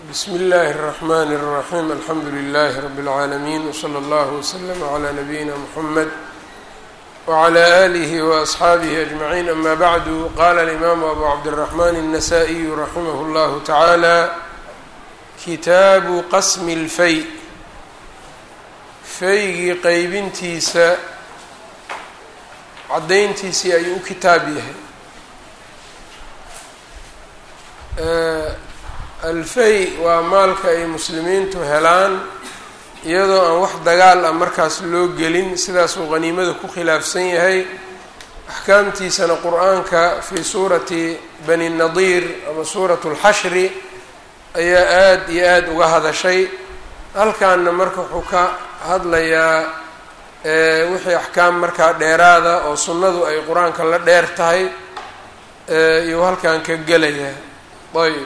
بsم الlh الرحmn الرحيم الحمdu للh رب العاalمين وصلى الله وسلم على نبيina محمد وعلى آله وأصحاaبه أجمعين أmا bعd qال الإmام أbو cبدالرحمن النسائي رحimه الله تعالى kitaabu qasm الfy faygii qeybintiisa cadayntiisii ayuu u kitaab yahay. alfay waa maalka ay muslimiintu helaan iyadoo aan wax dagaal ah markaas loo gelin, sidaasuu qaniimada ku khilaafsan yahay. axkaamtiisana qur-aanka fii suurati bani nadiir ama suuratu lxashri ayaa aada iyo aada uga hadashay. halkaana marka wuxuu ka hadlayaa wixii axkaam markaa dheeraada oo sunnadu ay qur-aanka la dheer tahay iyuu halkan ka gelayaa. ayb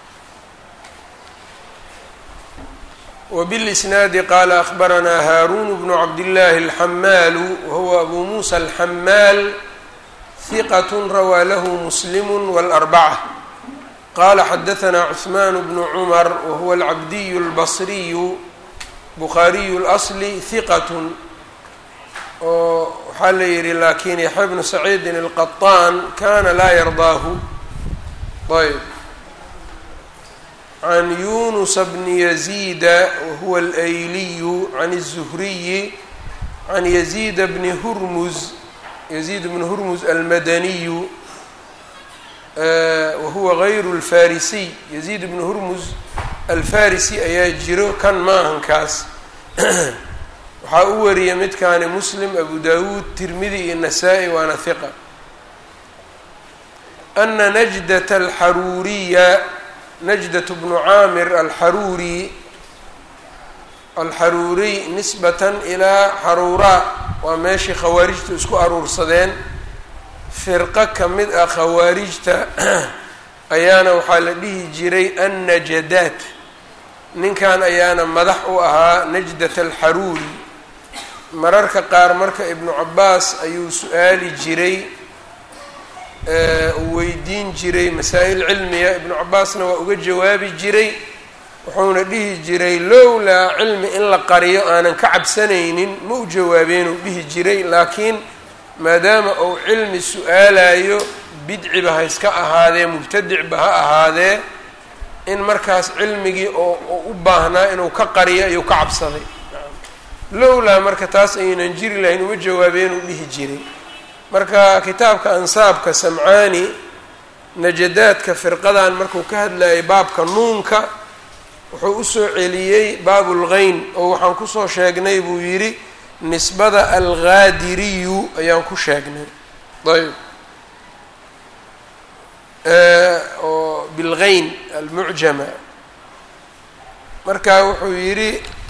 وبالإسناad qال أخبرnا hاrون بن cبداللahi الحmاl وهو أbو موسى الحmاl ثqة rawى lh مسلم والأربعة qال xdثnا عثمان بن عمر وهو العبدي البصري بخاaري الأصل ثqة oo waxaa la yihi lakin يحيى بن سعيد القطان kana laa yرضاaه. ayb عن يونس بن يزيد وهو الأيلي عن الزهري عن يزيد بن هرمز المدني وهو غير الفارسي. يزيد بن هرمز الفارسي ayaa jiro kan maahan kaas. waxaa u wariyay midkaani مسلم أبو داود ترمذي iyo نسائي waana ثقة. أن نجدة الحرورية نجدة بن عاmر الxaruuriي نسبة إلىa xaruuraa waa meeshii khawaarijtu isku aruursadeen. firqo ka mid ah khawaarijta ayaana waxaa la dhihi jiray النجداat. ninkan ayaana madax u ahaa نجدة الxaruuri. mararka qaar marka iبnu cabaas ayuu su-aali jiray, uu weydiin jiray masaa-il cilmiya. ibnu cabaasna waa uga jawaabi jiray, wuxuuna dhihi jiray lowlaa cilmi in la qariyo aanan ka cabsanaynin ma u jawaabeenuu dhihi jiray. laakiin maadaama uu cilmi su-aalayo, bidciba ha iska ahaadee mubtadicba ha ahaadee, in markaas cilmigii oo u baahnaa inuu ka qariyo ayuu ka cabsaday. lowlaa marka taas aynan jiri lahayn uma jawaabeenuu dhihi jiray. marka kitaabka ansaabka samcaani najadaadka firqadan markuu ka hadlayay baabka nuunka wuxuu usoo celiyey baabulgeyn oo waxaan kusoo sheegnay buu yidhi nisbada algaadiriyu ayaan ku sheegnay. ayb oo bilgeyn almucjama. marka wuxuu yidhi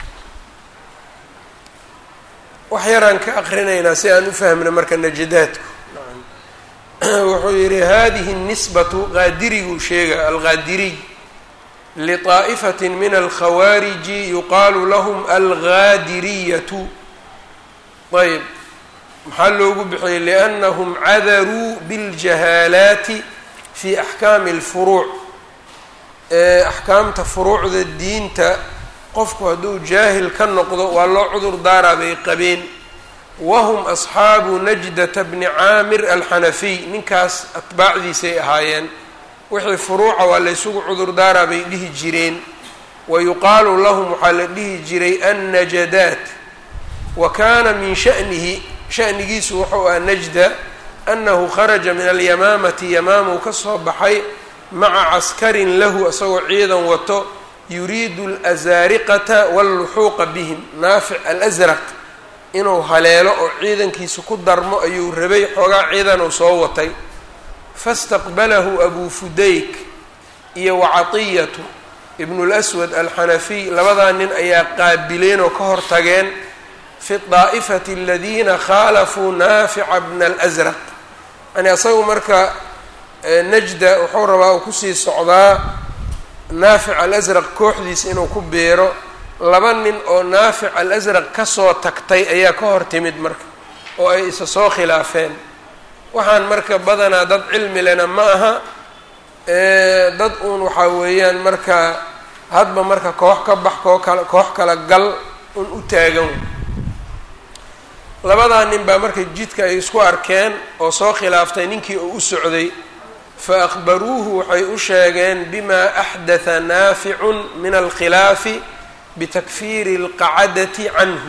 wax yaraan ka aqrinaynaa si aan u fahmna marka najadaadku. wuxuu yihi hadihi الnisbatu qaadiriguu sheega alqaadiriy liطaaئfaة min alkhawaariji yuqaalu lahm algaadiriyatu. ayb maxaa loogu bixiyey liأnahum cadaruu bاljahaalaati fi axkaami اlfuruuc. axkaamta furuucda diinta qofku hadduu jaahil ka noqdo waa loo cudur daaraa bay qabeen. wahum asxaabu najdata bni caamir alxanafiy. ninkaas atbaacdiisay ahaayeen. wixii furuuca waa laysugu cudur daaraa bay dhihi jireen. wa yuqaalu lahum waxaa la dhihi jiray annajadaat. wa kaana min shanigiisu wuxuu ah najda annahu kharaja min alyamaamati yamaamuu ka soo baxay maca caskarin lahu isagoo ciidan wato yuriidu alasaariqata walluxuuqa bihim. naafic alasraq inuu haleelo oo ciidankiisa ku darmo ayuu rabay, xoogaa ciidan uu soo watay. fastaqbalahu abu fudayk iyo wacatiyatu ibnu lswad alxanafiy, labadaa nin ayaa qaabileen oo ka hor tageen fi daa'ifati aladiina khaalafuu naafica bna alasraq. yani asagu marka najda wuxuu rabaa uu kusii socdaa naafic alasraq kooxdiisa inuu ku beero. laba nin oo naafic alasraq kasoo tagtay ayaa ka hor timid marka oo ay isa soo khilaafeen. waxaan marka badanaa dad cilmi lena ma aha, dad uun waxaa weeyaan marka hadba marka koox ka bax koox kala gal un u taagan. labadaa nin baa marka jidka ay isku arkeen oo soo khilaaftay ninkii uu u socday, fa akhbaruuhu waxay u sheegeen bimaa axdatha naaficun min alkhilaafi bitakfiiri alqacadati canhu.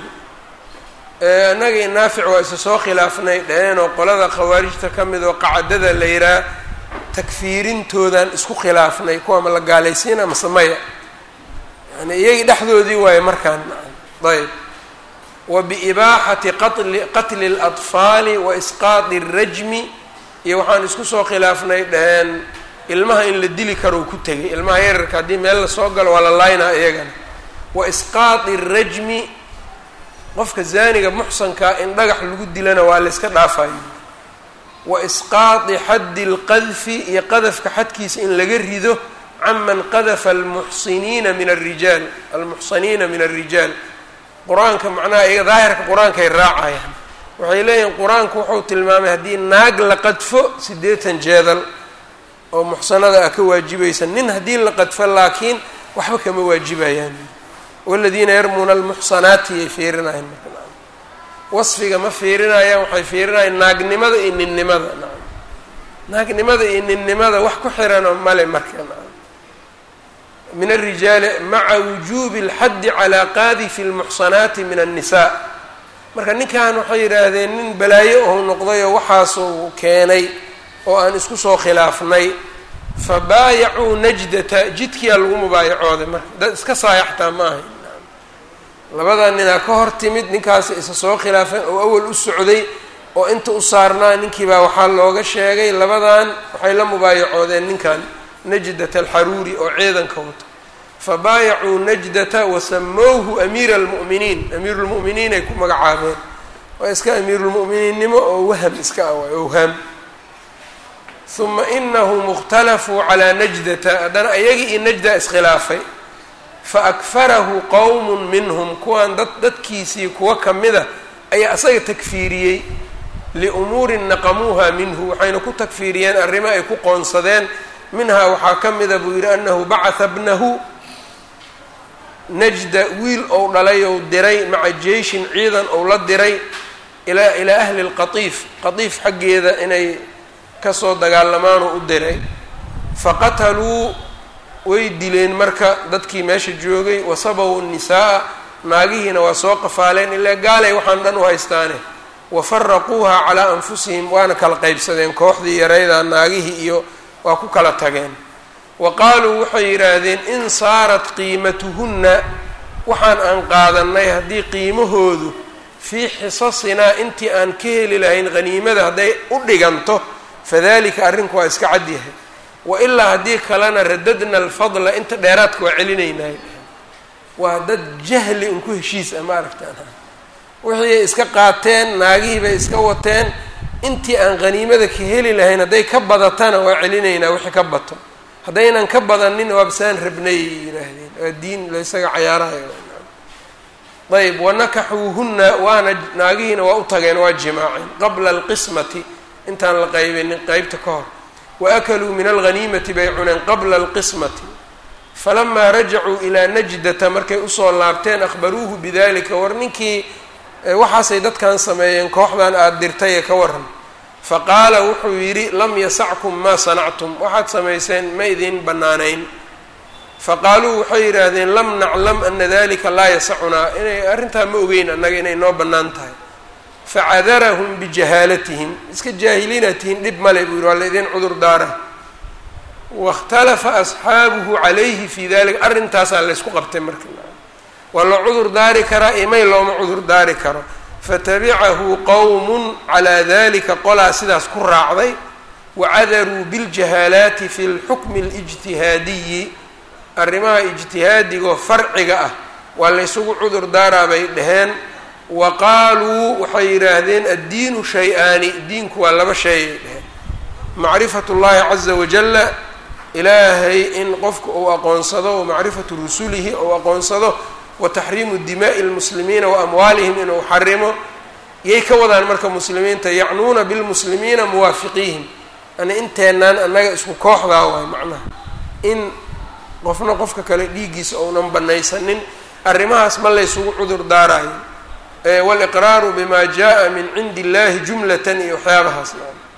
annagii naafic waa isa soo khilaafnay dhaheen oo qolada khawaarijta ka mid oo qacadada la yihaha takfiirintoodan isku khilaafnay, kuwa ma la gaalaysiina mase maya, yani iyagii dhexdoodii waaye markaan. ayb wa biibaaxati qatli اladfaali wa isqaadi الrajmi, iyo waxaan isku soo khilaafnay dhaheen ilmaha in la dili karo ku tegay, ilmaha yararka haddii meel lasoo galo waa la laaynaa iyagana. wa isqaadi الrajmi, qofka zaaniga muxsankaa in dhagax lagu dilana waa la iska dhaafayo. wa isqaadi xaddi اlqadfi, iyo qadafka xadkiisa in laga rido canman qadafa almuxsiniina min الrijaal, almuxsaniina min الrijaal. qur-aanka macnaha iyaga daahirka qur-aankay raacayaan, waxay leeyihin qur-aanku wuxuu tilmaamay haddii naag la qadfo 80 jeedal oo muxsanada ah ka waajibaysa, nin haddii la qadfo laakiin waxba kama waajibayaan. waladiina yarmuuna almuxsanaati ay fiirinayaan marka wasfiga ma fiirinayaan, waxay fiirinayaan naagnimada iyo ninnimada. naagnimada iyo ninnimada wax ku xiranoo male marka min الrijaali maca wujuubi اlxaddi calaa qaadifi اlmuxsanaati min الnisaa. marka ninkan waxay yidhaahdeen nin balaayo ou noqday oo waxaasuu keenay oo aan isku soo khilaafnay. fabaayacuu najdata, jidkiyaa lagu mubaayacooday marka, dad iska saayaxtaa ma ahay. labadaa ninaa ka hor timid, ninkaasi isa soo khilaafeen oo awal u socday oo inta u saarnaa ninkiibaa waxaa looga sheegay. labadan waxay la mubaayacoodeen ninkan najdata alxaruuri oo ciidanka wato. fabaayacuu najdata wasamowhu amiira almu'miniin, amiiru lmu'miniin ay ku magacaabeen. waa iska amiirulmu'miniinnimo oo waham iska ah waay, owhaam. uma inahu mukhtalafuu calaa najdata, haddana ayagii iyo najda iskhilaafay. faakfarahu qowmun minhum, kuwaan dadkiisii kuwa kamida ayaa asaga takfiiriyey liumuurin naqamuuha minhu, waxayna ku takfiiriyeen arrimo ay ku qoonsadeen. minhaa waxaa ka mida buu yidhi annahu bacatha bnahu najda, wiil ou dhalay ou diray maca jeyshin ciidan ou la diray ilaa ahli lqatiif, qatiif xaggeeda inay kasoo dagaalamaanoo u diray. faqataluu, way dileen marka dadkii meesha joogay. wasabow nisaa, naagihiina waa soo qafaaleen, ilaa gaalay waxaan dhan u haystaane. wafaraquuha calaa anfusihim, waana kala qaybsadeen kooxdii yarayda, naagihii iyo waa ku kala tageen. wa qaaluu waxay yidhaahdeen in saarat qiimatuhunna, waxaan aan qaadanay haddii qiimahoodu fii xisasinaa intii aan ka heli lahayn haniimada hadday u dhiganto, fadalika arrinku waa iska cad yahay. wailaa haddii kalena radadna alfadla, inta dheeraadka waa celinaynaay. waa dad jahli un ku heshiis ah, ma aragtaan. wixii iska qaateen, naagihii bay iska wateen, intii aan haniimada ka heli lahayn hadday ka badatana waa celinaynaa wixii ka bato, haddaynan ka badanin waabsaan rabnay yidhaahdeen. waa diin la ysaga cayaarahayo. ayb wanakaxuuhunna, waana naagihiina waa u tageen, waa jimaaceen qabla alqismati, intaan la qaybinin qeybta ka hor. waakaluu min alghaniimati bay cuneen qabla alqismati. falamaa rajacuu ilaa najdata, markay usoo laabteen akhbaruuhu bidalika, war ninkii waxaasay dadkan sameeyeen, kooxdan aada dirtay ee ka waran. faqaala wuxuu yidhi lam yasackum maa sanactum, waxaad samayseen ma idin bannaanayn. faqaaluu waxay yidhaahdeen lam naclam ana dalika laa yasacunaa, inay arrintaa ma ogeyn annaga inay noo bannaan tahay. facadarahum bijahaalatihim, iska jaahiliina tihiin, dhib male buu yidhi, waa la idin cudur daara. wakhtalafa asxaabuhu calayhi fii dalika, arrintaasaa laysku qabtay marka. waa loo cudur daari karaa imay looma cudur daari karo. fatabicahu qowmun calaa dalika, qolaa sidaas ku raacday. wacadaruu biljahaalaati fi lxukmi اlijtihaadiyi, arrimaha ijtihaadigo farciga ah waa laysugu cudur daaraa bay dhaheen. wa qaaluu waxay yidhaahdeen addiinu shay-aani, diinku waa laba shay ay dhaheen. macrifatu llahi caza wajalla, ilaahay in qofka uu aqoonsado, wamacrifatu rusulihi ou aqoonsado, wa taxriimu dimaa'i lmuslimiina wa amwaalihim inuu xarimo. yay ka wadaan marka muslimiinta, yacnuuna bilmuslimiina muwaafiqiihim, yani inteenaan annaga isku kooxdaa waay macnaha, in qofna qofka kale dhiiggiisa ounan banaysanin arrimahaas ma laysugu cudur daarayo waliqraaru bima jaa min cindi illahi jumlatan iyo waxyaabahaas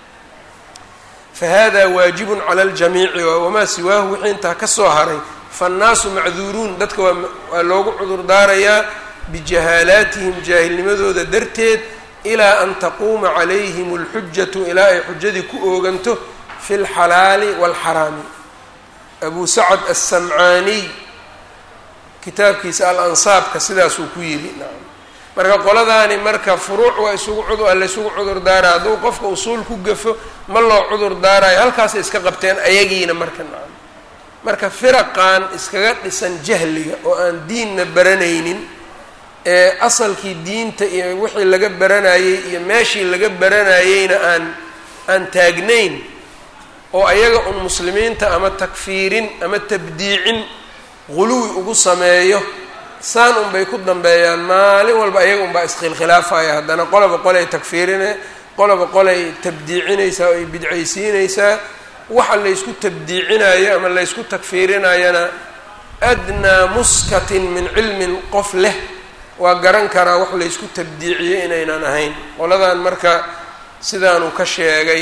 fahada waajibun cala aljamiici wamaa siwaahu wixii intaa ka soo haray faannaasu macduuruun dadka waa loogu cudur daarayaa bijahaalaatihim jaahilnimadooda darteed ilaa an taquuma calayhim alxujatu ilaa ay xujadii ku ooganto fi lxalaali waalxaraami abu sacad assamcaaniy kitaabkiisa al-ansaabka sidaasuu ku yidhi nacam marka qoladaani marka furuuc waa laysugu cudur daara hadduu qofka usuul ku gafo ma loo cudur daarayo halkaasay iska qabteen ayagiina marka nacam marka firaqan iskaga dhisan jahliga oo aan diinna baranaynin ee asalkii diinta iyo wixii laga baranayey iyo meeshii laga baranayeyna aan taagnayn oo ayaga un muslimiinta ama takfiirin ama tabdiicin guluwi ugu sameeyo saan unbay ku dambeeyaan maalin walba ayaga unbaa iskhilkhilaafaya haddana qoloba qolay takfiirine qoloba qolay tabdiicinaysaa oo ay bidcaysiinaysaa waxa laysku tabdiicinayo ama laysku takfiirinayana adnaa muskatin min cilmin qof leh waa garan karaa wax laysku tabdiiciyey inaynan ahayn qoladan marka sidaanuu ka sheegay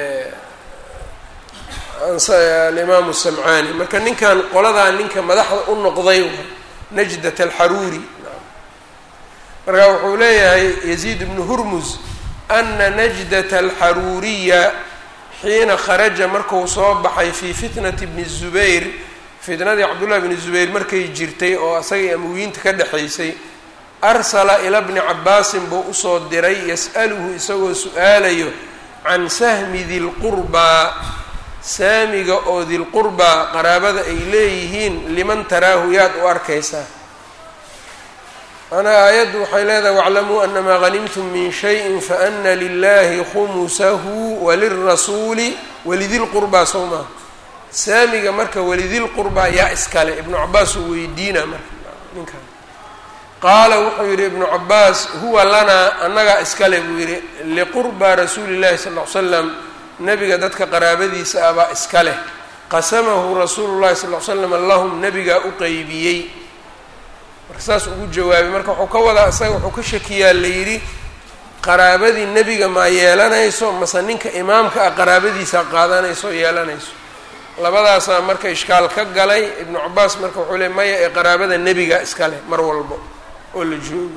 alimaamu samcaani marka ninkan qoladan ninka madaxda u noqday najdat alxaruuri marka wuxuu leeyahay yaziid ibnu hurmuz ana najdata alxaruuriya xiina kharaja marku soo baxay fii fitnati bni zubayr fitnadii cabdullahi bni zubayr markay jirtay oo asagii amowiyiinta ka dhexaysay arsala ila bni cabaasin buu usoo diray yas'aluhu isagoo su-aalayo can sahmi dilqurbaa saamiga oo dilqurbaa qaraabada ay leeyihiin liman taraahu yaad u arkaysaa manaa aayaddu waxay leedahay waclamuu anamaa hanimtum min shayin faana lilahi khumusahu walirasuuli walidilqurbaa sow maaha saamiga marka walidilqurbaa yaa iskale ibnu cabaas uu weydiina marka ninkan qaala wuxuu yidhi ibnu cabaas huwa lanaa annagaa iskale buu yidhi liqurbaa rasuuli llahi sal ll ly slam nebiga dadka qaraabadiisa abaa iska leh qasamahu rasuulu llahi sal ll ly slam lahum nebigaa u qeybiyey marka saas ugu jawaabay marka wuxuu ka wadaa isaga wuxuu ka shakiyaa la yidhi qaraabadii nebiga maa yeelanayso mase ninka imaamka ah qaraabadiisa qaadanayso oo yeelanayso labadaasaa marka ishkaal ka galay ibnu cabaas marka wuxuu leey maya ee qaraabada nebiga iska leh mar walbo oo la joogo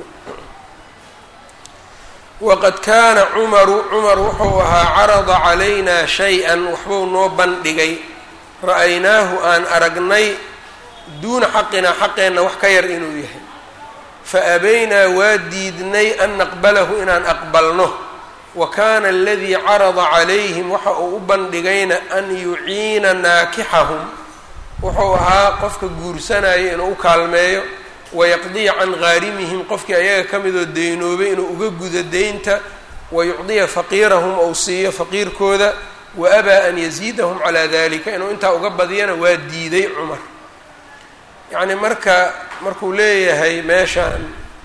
waqad kaana cumar wuxuu ahaa carada calaynaa shay-an waxbuu noo bandhigay ra-aynaahu aan aragnay duuna xaqinaa xaqeenna wax ka yar inuu yahay fa abaynaa waa diidnay an naqbalahu inaan aqbalno wa kaana aladii carada calayhim waxa uu u bandhigayna an yuciina naakixahum wuxuu ahaa qofka guursanaya inuu u kaalmeeyo wayaqdiya can gaarimihim qofkii ayaga ka midoo deynoobay inuu uga gudo deynta wayucdiya faqiirahum ou siiyo faqiirkooda wa abaa an yaziidahum calaa dalika inuu intaa uga badiyana waa diiday cumar yacni markuu leeyahay meeshaan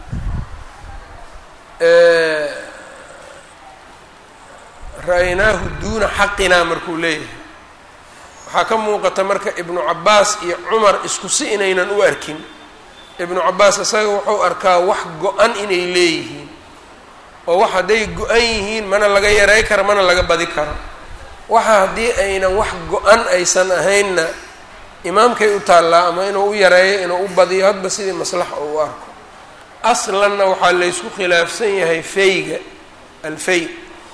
ra-aynaahu duuna xaqinaa markuu leeyahay waxaa ka muuqata marka ibnu cabaas iyo cumar isku si inaynan u arkin ibnu cabaas isaga wuxuu arkaa wax go-an inay leeyihiin oo wax hadday go-an yihiin mana laga yaray karo mana laga badi karo waxa haddii aynan wax go-an aysan ahaynna imaamkay u taallaa ama inuu u yareeyo inuu u badiyo hadba sidii maslaxa uu u arko aslanna waxaa laysku khilaafsan yahay fayga alfay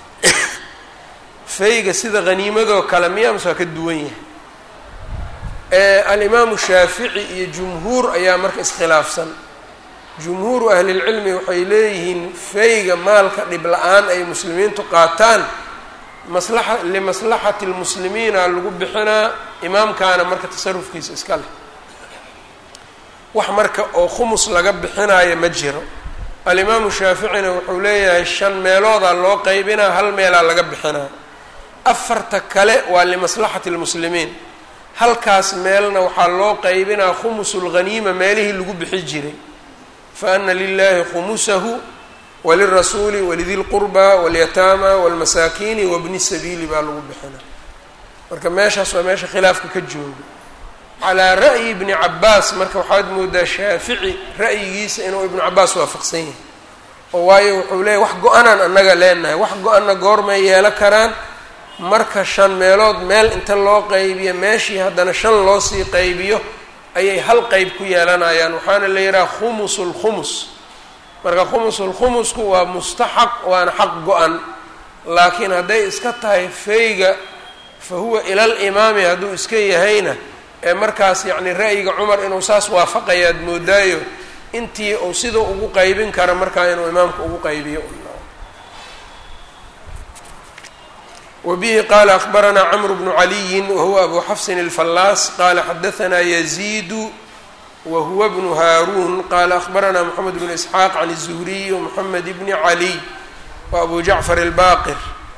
fayga sida haniimadoo kale miyaa mase waa ka duwan yahay alimaamu shaafici iyo jumhuur ayaa marka iskhilaafsan jumhuuru ahlilcilmi waxay leeyihiin fayga maalka dhib la-aan ay muslimiintu qaataan limaslaxati lmuslimiina lagu bixinaa imaamkaana marka tasarufkiisa iska leh wax marka oo khumus laga bixinaayo ma jiro alimaamu shaaficina wuxuu leeyahay 5 meeloodaa loo qeybinaa 1 meelaa laga bixinaa 4 kale waa limaslaxati lmuslimiin halkaas meelna waxaa loo qeybinaa khumusulghaniima meelihii lagu bixi jiray fa ana lilahi khumusahu walirasuuli walidi lqurbaa walyataama walmasaakiini wabni sabiili baa lagu bixinaa marka meeshaas waa meesha khilaafka ka jooga calaa ra'yi ibni cabaas marka waxaad moodaa shaafici ra'yigiisa inuu ibnu cabaas waafaqsan yahay oo waayo wuxuu leeyahy wax go-anaan annaga leenahay wax go-anna goormay yeelo karaan marka 5 meelood meel inta loo qaybiyo meeshii haddana 5 loo sii qaybiyo ayay hal qayb ku yeelanayaan waxaana la yidhaha khumusulkhumus marka khumusulkhumusku waa mustaxaq waana xaq go-an laakiin hadday iska tahay fayga fa huwa ila alimaami hadduu iska yahayna ee markaas yacni ra'yiga cumar inuu saas waafaqayaad moodaayo intii uu sidau ugu qaybin kara markaa inuu imaamka ugu qaybiyo وبه qال أخبرنا cمرو بن علي وهو أبو xفص الفلاس qال xdثna يزيد وهو بن هاrون qال أخبرنا محمد بن إسحاq عن الزهري ومحمد بن علي وأبو جعفر الباqر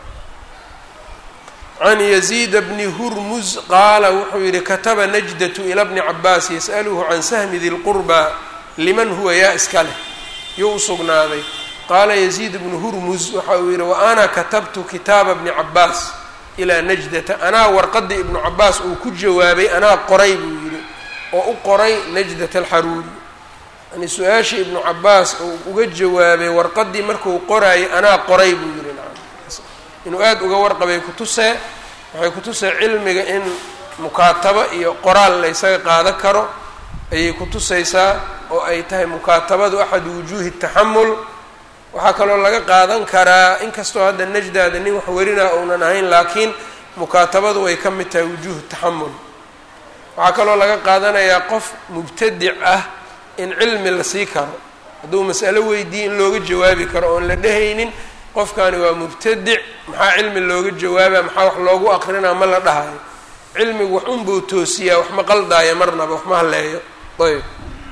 عن يزيد بن هرمز qاala wuxuu yihi katba نجدة إلى بن عباس يسأله عن سهم ذي القربى لمن huwa yaa iska leh you usugnaaday qaala yaziid bnu hurmus waxa uu yidhi wa ana katabtu kitaaba bni cabaas ilaa najdata anaa warqadii ibnu cabaas uu ku jawaabay anaa qoray buu yidhi oo u qoray najdat alxaruuri yani su-aashii ibnu cabaas uu uga jawaabay warqadii markuu qoraayay anaa qoray buu yidhi inuu aada uga warqabay kutusee waxay kutusee cilmiga in mukaatabo iyo qoraal la ysaga qaadan karo ayay kutusaysaa oo ay tahay mukaatabadu axadu wujuuhi taxamul waxaa kaloo laga qaadan karaa inkastoo hadda najdaada nin wax werinaa uunan ahayn laakiin mukaatabadu way ka mid tahay wujuuhu taxamul waxaa kaloo laga qaadanayaa qof mubtadic ah in cilmi la sii karo hadduu mas'alo weydiiye in looga jawaabi karo oon la dhehaynin qofkani waa mubtadic maxaa cilmi looga jawaaba maxaa wax loogu aqrinaa ma la dhahayo cilmigu wax unbuu toosiyaa wax ma qaldaaya marnaba wax ma halleeyo ayb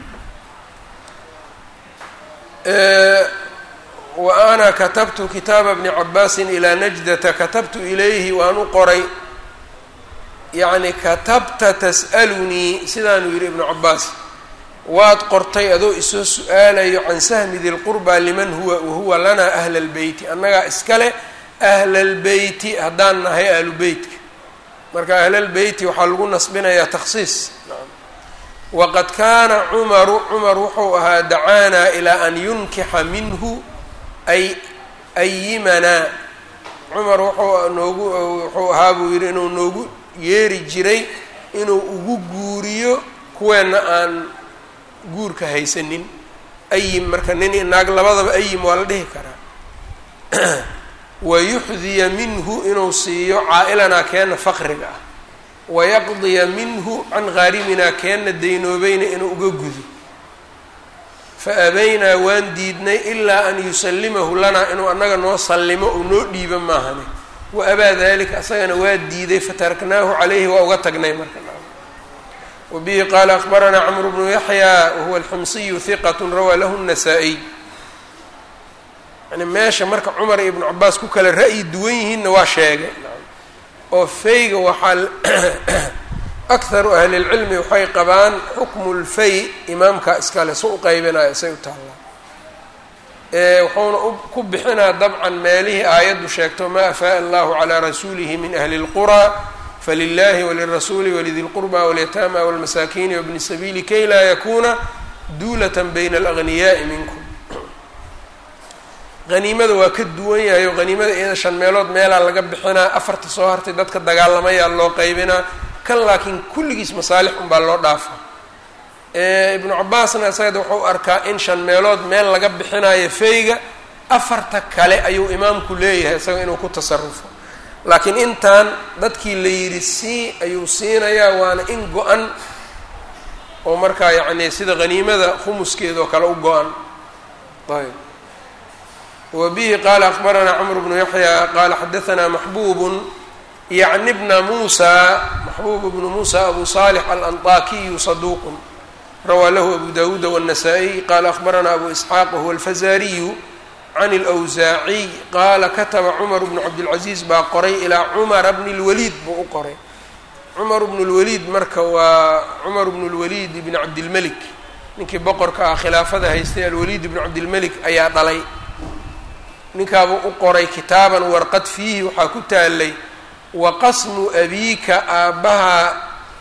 wa ana katabtu kitaaba bni cabaasin ilaa najdata katabtu ilayhi waan u qoray yacni katabta tas'alunii sidaanuu yidhi ibnu cabaas waad qortay adoo isoo su-aalayo can sahmi di lqurbaa liman huwa wahuwa lanaa ahla lbeyti annagaa iskale ahla lbeyti haddaan nahay ahlu beytka marka ahlalbeyti waxaa lagu nasbinayaa takhsiis waqad kaana cumaru cumar wuxuu ahaa dacaanaa ilaa an yunkixa minhu ay ayimanaa cumar wuxuu ahaa buu yidhi inuu noogu yeeri jiray inuu ugu guuriyo kuweenna aan guurka haysanin ayim marka nin inaag labadaba ayim waa la dhihi karaa wayuxdiya minhu inuu siiyo caa'ilanaa keenna faqriga ah wayaqdiya minhu can ghaariminaa keenna daynoobayna inuu uga gudo faabaynaa waan diidnay ilaa an yusallimahu lanaa inuu annaga noo sallimo oo noo dhiiba maahane wa abaa dalika asagana waa diiday fataraknaahu calayhi waa uga tagnay marka wabihi qaala akhbaranaa camru bnu yaxyaa wahuwa alxumsiyu hiqat rawaa lahu الnasaa-iy yani meesha marka cumar iyo ibnu cabaas ku kala ra'yi duwan yihiinna waa sheegay oo fayga waxaa akharu ahli اlcilmi waxay qabaan xukmu lfay imaamka iskale su u qaybinaya say u taallaa wuxuuna ku bixinaa dabcan meelihii aayaddu sheegto ma afaa'a allahu calaa rasuulihi min ahli اlquraa falilahi walirasuuli walidi lqurba walyataama walmasaakiini wabni sabiili kay laa yakuuna duulata bayna alagniyaai minkum haniimada waa ka duwan yahay oo haniimada iyada 5 meelood meelaa laga bixinaa 4 soo hartay dadka dagaalamayaa loo qaybinaa kan laakiin kulligiis masaalix unbaa loo dhaafa ibnu cabaasna isagada wuxuu arkaa in 5 meelood meel laga bixinayo fayga 4 kale ayuu imaamku leeyahay isaga inuu ku tasarufo laakiin intaan dadkii la yidhi sii ayuu siinayaa waana in go-an oo markaa yacni sida haniimada khumuskeeda oo kale u go-an ayb وبه qال أخبرنا cمر بن يحيى qال xdثna محبوب yعن بن موسى محبوب بن موسى أبو صالح الأنطاكي صدوق روى له أبو داود والنسائي qال أخبرنا أبو إسحاق وهو الفزاري عن الأوزاعي qال كتب cمر بن عبدالعزيز baa qoray إلى cمر بن الوليد buu u qoray cمر بن الوليد marka waa cمر بن الوليد بن cabdالملك ninkii boqorka ah khilaafada haystay alwليد بن cabdالملك ayaa dhalay ninkaabuu u qoray kitaaban warqad fiihi waxaa ku taalay wa qasmu abiika aabbaha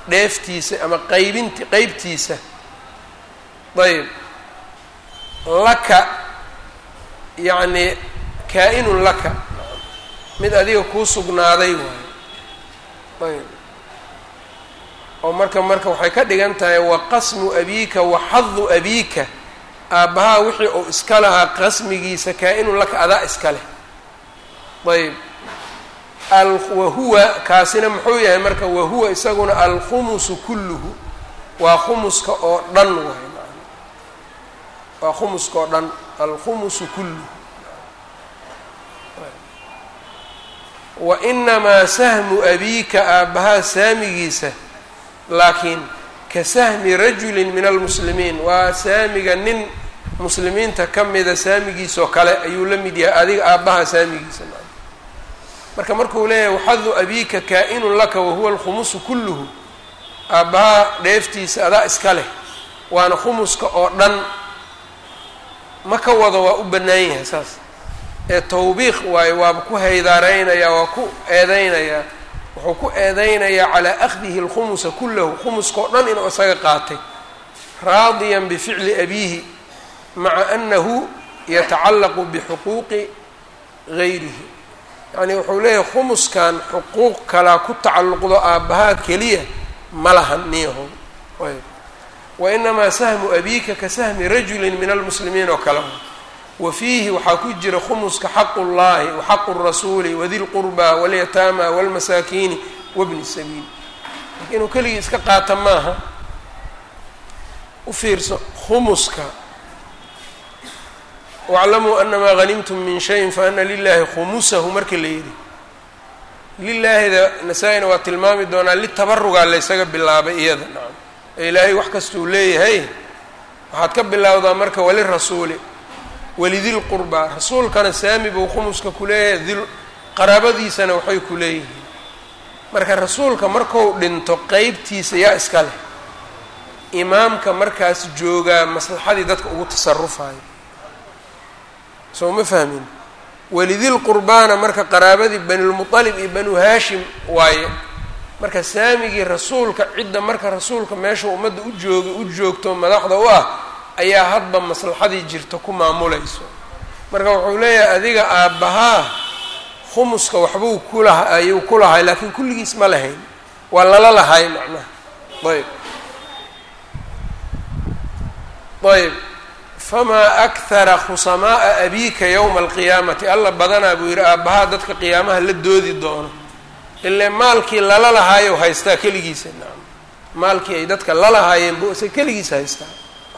dheeftiisa ama qeybtiisa ayb laka yacni kaa-inun laka mid adiga kuu sugnaaday waayo ayb oo marka waxay ka dhigan tahay wa qasmu abiika wa xadu abiika aabbahaa wixii uu iska lahaa qasmigiisa kaa-inun laka adaa iska leh ayb wahuwa kaasina muxuu yahay marka wahuwa isaguna alkhumusu kulluhu waa khumuska oo dhan waay waa khumuska oo dhan alkhumusu kulluhu wa inamaa sahmu abiika aabbahaa saamigiisa laakiin ka sahmi rajulin min almuslimiin waa saamiga nin muslimiinta ka mida saamigiisoo kale ayuu la mid yahay adiga aabbahaa saamigiisa marka markuu leeyahay waxadu abiika kaa-inun laka wahuwa alkhumusu kulluhu aabbahaa dheeftiisa adaa iska leh waana khumuska oo dhan ma ka wado waa u bannaan yahay saas ee tawbiiq waayo waaba ku haydaareynayaa waa ku eedeynayaa wuxuu ku eedeynayaa calaa akhdihi alkhumusa kullahu khumuska oo dhan inuu isaga qaatay raadiyan bificli abiihi maca annahu yatacallaqu bixuquuqi gayrihi yacni wuxuu leeyahay khumuskan xuquuq kalaa ku tacalluqdo aabbahaa keliya ma lahan niyaho wa inamaa sahmu abiika ka sahmi rajulin min almuslimiin oo kale wa fiihi waxaa ku jira khumuska xaqu llahi wa xaqu rasuuli wadi lqurbaa walyataama walmasaakiini wabni sabiil marka inuu keligii iska qaata maaha u fiirso khumuska waclamuu anamaa hanimtum min shayin faana lilahi khumusahu marka la yidhi lilaahida nasaa-ina waa tilmaami doonaa litabarugaa laysaga bilaabay iyada nacam ee ilaahay wax kastuu leeyahay waxaad ka bilowdaa marka walirasuuli walidilqurbaa rasuulkana saami buu khumuska ku leeyahay qaraabadiisana waxay ku leeyihiin marka rasuulka marku dhinto qeybtiisa yaa iska leh imaamka markaas joogaa maslaxadii dadka ugu tasarufayo soo ma fahmin walidilqurbaana marka qaraabadii banulmuطalib iyo banu haashim waaye marka saamigii rasuulka cidda marka rasuulka meesha ummadda u joogto madaxda u ah ayaa hadba maslaxadii jirta ku maamulayso marka wuxuu leeyahay adiga aabbahaa khumuska waxbuu ayuu ku lahay laakiin kulligiis ma lahayn waa lala lahay macnaha ayb famaa akhara khusamaaa abiika yowma alqiyaamati alla badanaa buu yidhi aabbahaa dadka qiyaamaha la doodi doono ile maalkii lala lahaayo haystaa keligiisa nacam maalkii ay dadka lalahaayeen buu isa keligiisa haystaa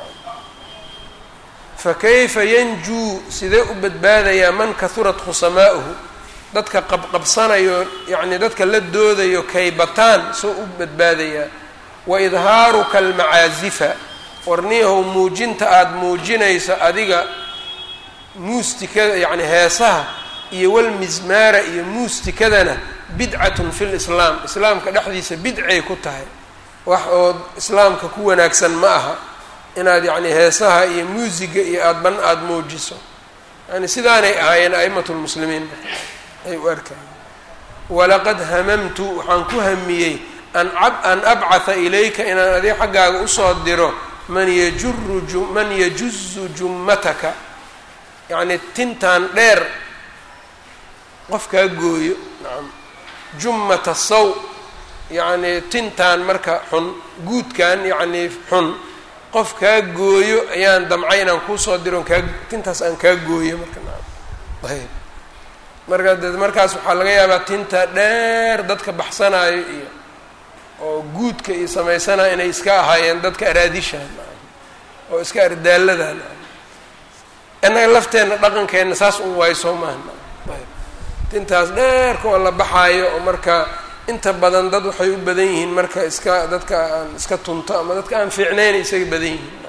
fakayfa yanjuu sidee u badbaadayaa man kahurat khusamaa'uhu dadka qabqabsanayo yacni dadka la doodayo kay bataan soo u badbaadayaa wa idhaaruka almacaazifa warniyahow muujinta aada muujinayso adiga muustikada yacni heesaha iyo walmismaara iyo muustikadana bidcatun fi lislaam islaamka dhexdiisa bidcay ku tahay wax oo islaamka ku wanaagsan ma aha inaad yacni heesaha iyo muusiga iyo aada muujiso yani sidaanay ahaayeen a'imatu lmuslimiin ay u arkayeen walaqad hamamtu waxaan ku hamiyey an abcatha ilayka inaan adiga xaggaaga usoo diro man yajuzu jummataka yacni tintaan dheer qof kaa gooyo nacam jummata saw yacni tintaan marka xun guudkan yacni xun qof kaa gooyo ayaan damcay inaan kuusoo diro tintaas aan kaa gooyo marka nacam ayb marka de markaas waxaa laga yaabaa tinta dheer dadka baxsanaayo iyo oo guudka iyo samaysanaya inay iska ahaayeen dadka araadishaan oo iska ardaaladaan innaga lafteenna dhaqankeenna saas un waayo soo maaha ayb tintaas dheerka oo la baxaayo oo marka inta badan dad waxay u badan yihiin marka dadka aan iska tunto ama dadka aan fiicnayn isaga badan yihiin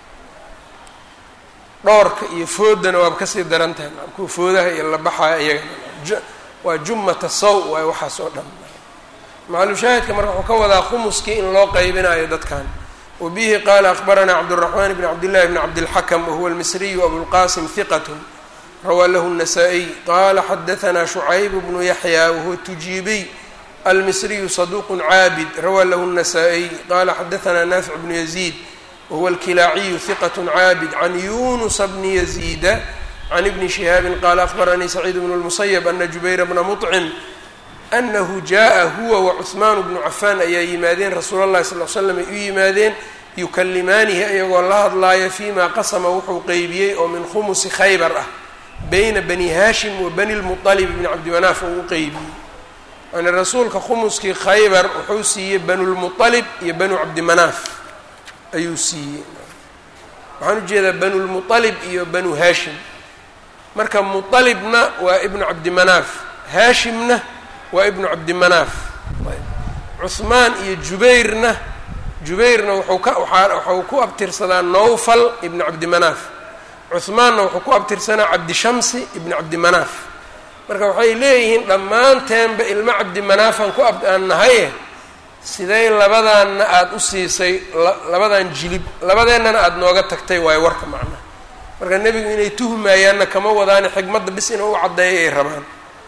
dhoorka iyo foodana waaba kasii daran tahay kuwa foodaha iyo la baxaayo iyagana waa jummata saw waayo waxaas oo dhan macalushaahidka marka wuxuu ka wadaa khumuskii in loo qaybinayo dadkan wabihi qaala akbaranaa cabdالرaحman bn cabdillahi bn cabdilxakm wahuwa almisriyu abulqasim hiqat rawaa lahu الnasaa-iy qala xadaثna shucayb bnu yaxya wahuwa tujiibiy almisriyu صaduq caabid rawaa lahu النasaaئي qala xadaثna naafic bnu yaزيid wahuwa اlkilaaciyu ثiqaة caabid can yunusa bni yaزيida can ibni شihaabi qala akhbaranii سacيid bn الmuسyب ana jubayra bna mطcim anahu jaءa huwa wacuثmaan bnu cafaan ayaa yimaadeen rasuul اllahi sal ly slam ay u yimaadeen yukalimaanihi ayagoo la hadlaaya fima qasama wuxuu qeybiyey oo min khumusi khaybar ah bayna bani haashim wa bani lmuطalib bni cabdimanaaf uu u qeybiyey yani rasuulka khumuskii khaybar wuxuu siiyey banu lmuطalib iyo banu cabdimanaaf ayuu siiyey waxaan ujeedaa banu lmuطalib iyo banu haashim marka muطalibna waa ibnu cabdimanaaf haashimna waa ibnu cabdimanaaf cuثmaan iyo jubayrna waxuu ku abtirsadaa nowfal ibnu cabdimanaaf cuثmaanna wuxuu ku abtirsanaa cabdishamsi ibnu cabdimanaaf marka waxay leeyihiin dhammaanteenba ilmo cabdimanaafan aan nahaye siday labadaanna aada u siisay labadan jilib labadeennana aada nooga tagtay waayo warka macnaha marka nebigu inay tuhmayaanna kama wadaani xigmadda bis inuu u caddeeyo ay rabaan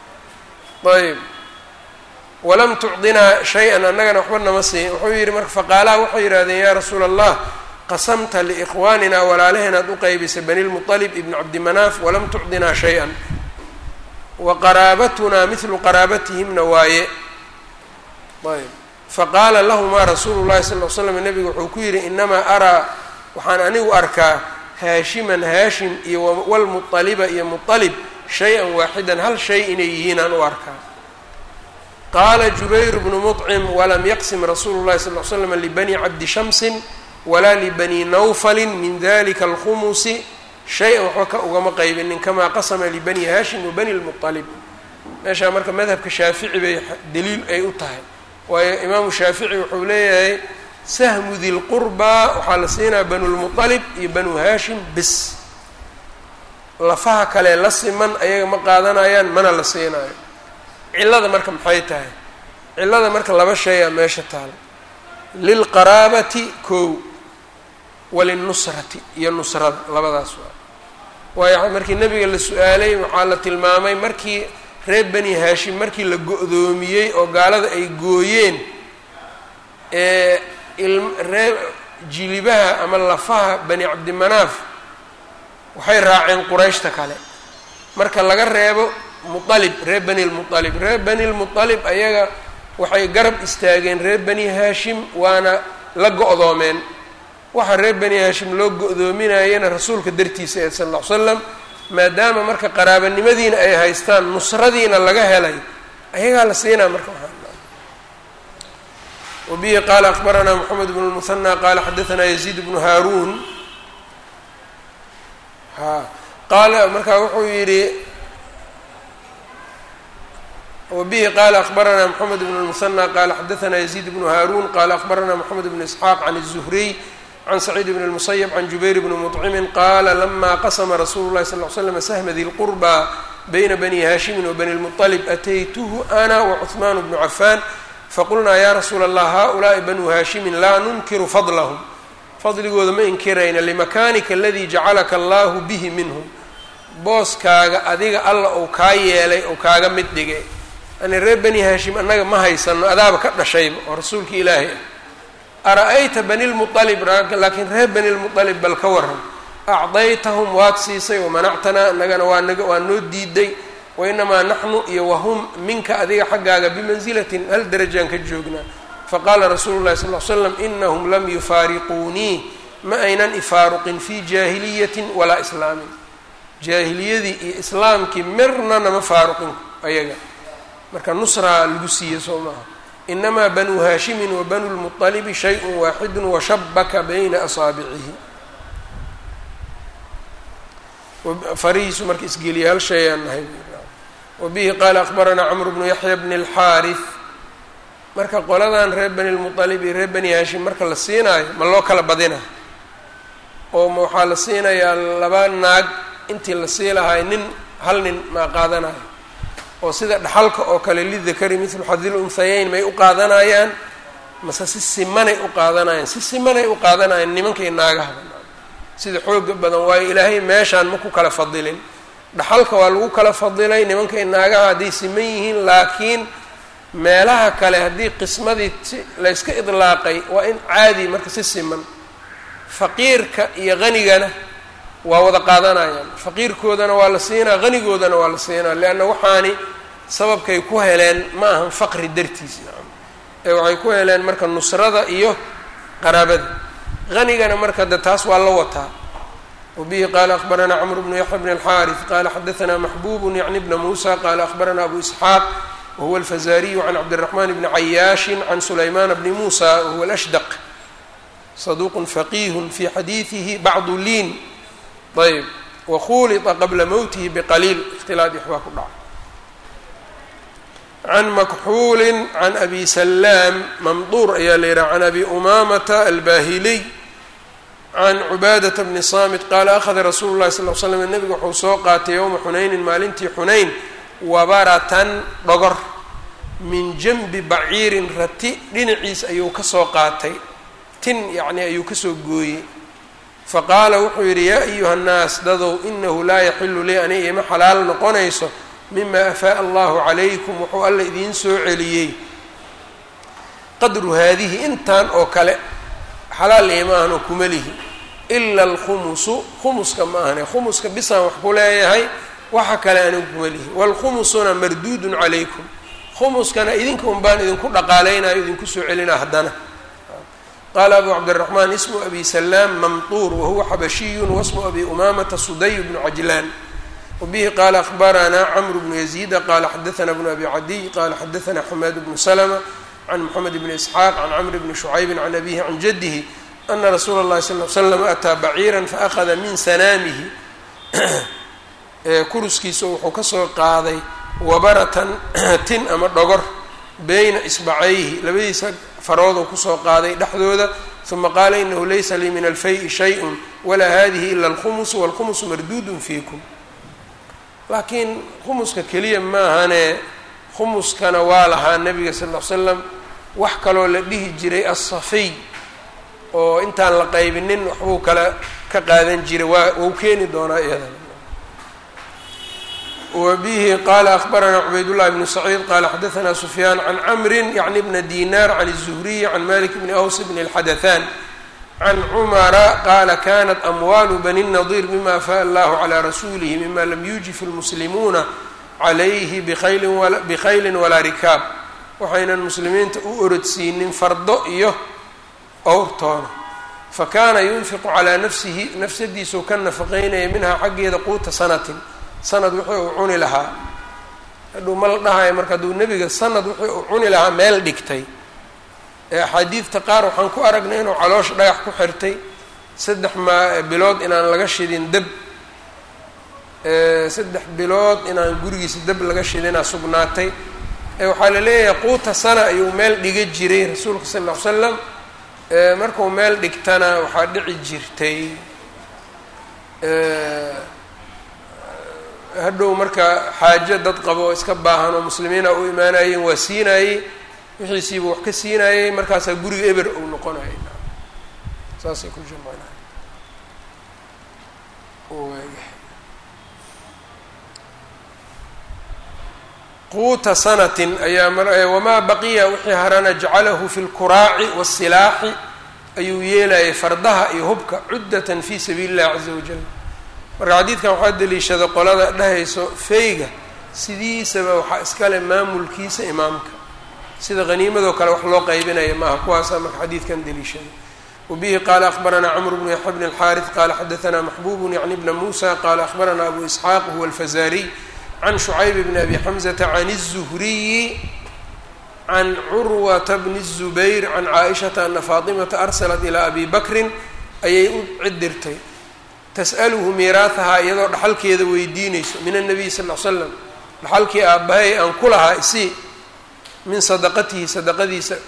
ayb walam tucdinaa shay-an annagana waxba nama siin wuxuu yidhi marka faqaalaha waxay yidhahdeen yaa rasuula allah qasamta liikhwaanina walaalaheenaad u qaybisay bani lmuطalib ibni cabdimanaaf walam tucdinaa shay-an wa qaraabatunaa midlu qaraabatihimna waaye ayb faqaala lahumaa rasuulu llahi sal ly slam nebigu wuxuu ku yidhi inamaa araa waxaan anigu arkaa haashiman haashim iyo walmuطaliba iyo muطalib shay-an waaxidan hal shay inay yihiin aan u arkaa qaala jubayr bnu muطcim walam yaqsim rasuulu llahi sal ly slam libani cabdi shamsin walaa libani nawfalin min dalika alkhumusi shay-an waxba ka ugama qaybinin kamaa qasama libani haashim wa bani lmuطalib meeshaa marka madhabka shaafici bay daliil ay u tahay waayo imaamu shaafici wuxuu leeyahay sahmu di lqurbaa waxaa la siinaya banu lmuطalib iyo banu haashim bis lafaha kale la siman ayaga ma qaadanayaan mana la siinayo cillada marka maxay tahay cillada marka laba shaya meesha taal lilqaraabati kow walinusrati iyo nusrada labadaas waayo markii nebiga la su-aalay waxaa la tilmaamay markii reer bani haashim markii la go-doomiyey oo gaalada ay gooyeen reer jilibaha ama lafaha bani cabdimanaaf waxay raaceen qurayshta kale marka laga reebo muطalib reer bani lmuطalib reer bani lmuطalib ayaga waxay garab istaageen reer bani haashim waana la go-doomeen waxa reer bani haashim loo go-doominayana rasuulka dartiisa ee sal ll ly slam maadaama marka qaraabanimadiina ay haystaan nusradiina laga helay ayagaa la siinaa marka wabihi qaala akbaranaa moxamed bnu lmuhanى qaala xadaanaa yaziid bnu haaruun qaala markaa wuxuu yidhi wbihi qala akbaranaa mxamed bn الmuثنى qala xadaثna يزيid bnu haarun qala akbaranaa mxamed bn isxaaq can الزhriy can saciid bn الmuسyب can jubayr bni mطcimi qala lama qasma rasulu الlahi sal ly slm sahma di lqurba bayna bani haashimi wbani الmuطلب ataytuhu ana وcuثman bnu cafan faqulnaa ya rasuula الlah haؤulaءi banu haashimi laa nunkiru fadlahm fadligooda ma inkirayna limakanika aladi jacalaka allahu bihi minhm booskaaga adiga alla ou kaa yeelay ou kaaga mid dhigay yani reer bani haashim annaga ma haysano adaaba ka dhashayba oo rasuulka ilaahay ah ara-ayta bani lmuطalib laakiin reer bani lmuطalib bal ka waran acdaytahum waad siisay wamanactanaa annagana waa noo diiday wainamaa naxnu iyo wahum minka adiga xaggaaga bimanzilatin hal darajaan ka joognaa faqaala rasuulu llahi sal ly slam inahum lam yufaariquunii ma aynan ifaaruqin fii jaahiliyatin walaa islaamin jaahiliyadii iyo islaamkii mirna nama faaruqin ayaga marka nusraa lagu siiye soo maaha inamaa banuu haashimin wa banu lmuطalibi shayء waaxidu washabaka bayna asaabicihi farihiisu marka isgeliya hal shayaan nahay wabihi qaala akbaranaa cmr bnu yaxya bni اlxaariث marka qoladan reer bani lmuطalib iyo reer bani haashim marka la siinaayo ma loo kala badina oo ma waxaa la siinayaa laba naag intii la sii lahay hal nin maa qaadanayo oo sida dhaxalka oo kale lidakari mithlu xadil unhayayn may u qaadanayaan mase si simanay u qaadanayaan si simanay u qaadanayaan nimankay naagaha sida xooga badan waayo ilaahay meeshaan ma ku kala fadilin dhaxalka waa lagu kala fadilay nimankay naagaha hadday siman yihiin laakiin meelaha kale haddii qismadii la yska idlaaqay waa in caadi marka si siman faqiirka iyo hanigana waa wada qaadanayaan, faqiirkoodana waa la siinaa, hanigoodana waa la siinaa, leanna waxaani sababkay ku heleen ma ahan faqri dartiis ee waxay ku heleen marka nusrada iyo qaraabada. hanigana marka de taas waa la wataa. وبه qال أخبرنا cمرو بن يحيى بن الحارث qال xdثna محبوب يعن بن موسى qال أخبرنا أبو إسحاaq وهو الفزاري عن عبد الرحمن بن عyاaش عن سليمان بن موسى وهو الأشدق صدوق فقيه في xadيiثه بعض liin ayb وkhuلطa qبلa mwته بqليل اkhtilاaط waxbaa ku dhaca. عن مكحuل عن أبي سلام ممطور ayaa la yidhaha عن أبي أمامة الباhilي can cubaadata bni saamit qaala akhada rasuulu llahi sal l slam nebiga wuxuu soo qaatay yowma xunaynin maalintii xunayn wabaratan dhogor min janbi baciirin rati dhinaciis ayuu ka soo qaatay, tin yacni ayuu kasoo gooyey. faqaala wuxuu yidhi yaa ayuha nnaas dadow inahu laa yaxilu lii aniga ima xalaal noqonayso mima afaa'a allahu calaykum wuxuu alla idiin soo celiyey qadru haadihi intaan oo kale xalaal ima ahno kuma lihi ila alkhumusu khumuska ma ahne, khumuska bisaan wax ku leeyahay waxa kale anigu kuma lihi. waalkhumusuna marduudun calaykum, khumuskana idinka un baan idinku dhaqaalaynayo idinku soo celinaa haddana. qaala abu cabdiraxmaan ismu abi salaam mamtuur wahuwa xabashiyun wasmu abi umaamata suday bnu cajlaan. wabihi qaala akhbaranaa camru bnu yaziida qaala xadaثana bnu abi cadiy qaala xadaثana xamaad bnu slma can mxamed bn isxaaq can camr bni shucaybi can abihi can jadihi ana rasuula اllahi sal l slam ataa baciira faأkhada min sanaamihi kuruskiisa wuxuu kasoo qaaday wabaratan tin ama dhogor bayna isbacayhi labadiisa farooduu kusoo qaaday dhexdooda. uma qaala inahu laysa lii min alfay shayء walaa hadihi ila اlkhumusu wاlkhumusu marduudun fiikum. laakiin khumuska keliya maahane khumuskana waa lahaa nabiga sal l slam wax kaloo la dhihi jiray asafiy oo intaan la qaybinin waxbuu kale ka qaadan jiray wau keeni doonaa iyada. wabihi qaala akhbaranaa cubaydاllahi bnu saciid qaala xadaثna sufyaan can camrin yacni bna dinar can الzuhriyi can malik bni aws bn اlxadaثan can cumara qaala kanat amwaalu bani الnadir mima afaa'a allahu calى rasuulihi mima lam yuujif اlmuslimuuna calayhi bikhaylin walaa rikaab, waxaynan muslimiinta u orodsiinin fardo iyo owrtoona. fakaana yunfiqu calaa nafsihi nafsadiisuu ka nafaqaynaya minhaa xaggeeda quuta sanatin sanad wixii uu cuni lahaa. hadhuu ma la dhahayo marka hadduu nebiga sanad wixii uu cuni lahaa meel dhigtay. axaadiidta qaar waxaan ku aragnay inuu caloosha dhagax ku xirtay 3 bilood inaan laga shidin dab 3 bilood inaan gurigiisa dab laga shidinaa sugnaatay. waxaa la leeyahay quuta sana ayuu meel dhiga jiray rasuulka sal ll ly slam. markuu meel dhigtana waxaa dhici jirtay hadhow marka xaajo dad qabo oo iska baahan oo muslimiina u imaanayeen waa siinayey, wixiisiiba wax ka siinayey, markaasaa guriga eber uu noqonayay. saasay ku jamcinahay. quuta sanatin ayaa wamaa baqiya wixii harana jacalahu fi lkuraaci wasilaaxi ayuu yeelayay fardaha iyo hubka cuddatan fi sabiili illahi caza wajal. marka xadiidkan waxaa deliishada qolada dhahayso feyga sidiisaba waxaa iskale maamulkiisa imaamka, sida haniimadoo kale wax loo qaybinaya maaha, kuwaasaa marka xadiidkan deliishada. wabihi qaala akhbaranaa camru bnu yaxya bn alxaariث qaala xadaثna maxbubun yacni bna muusa qaala akhbaranaa abu isxaaq huwa alfazariy can shucayb bn abi xamzata can الzuhriyi can curwata bni الzubayr can caaishata ana faatimata arsalat ilaa abi bakrin ayay u cidirtay tas'aluhu miiraahahaa iyadoo dhaxalkeeda weydiinayso min الnabiy sal ll slam, dhaxalkii aabbahay aan ku lahaa isii min sadaqatihi sadaqadiisa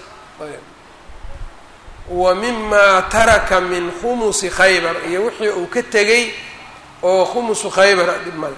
wa mima taraka min khumusi khaybar iyo wixii uu ka tegay oo khumusu khaybar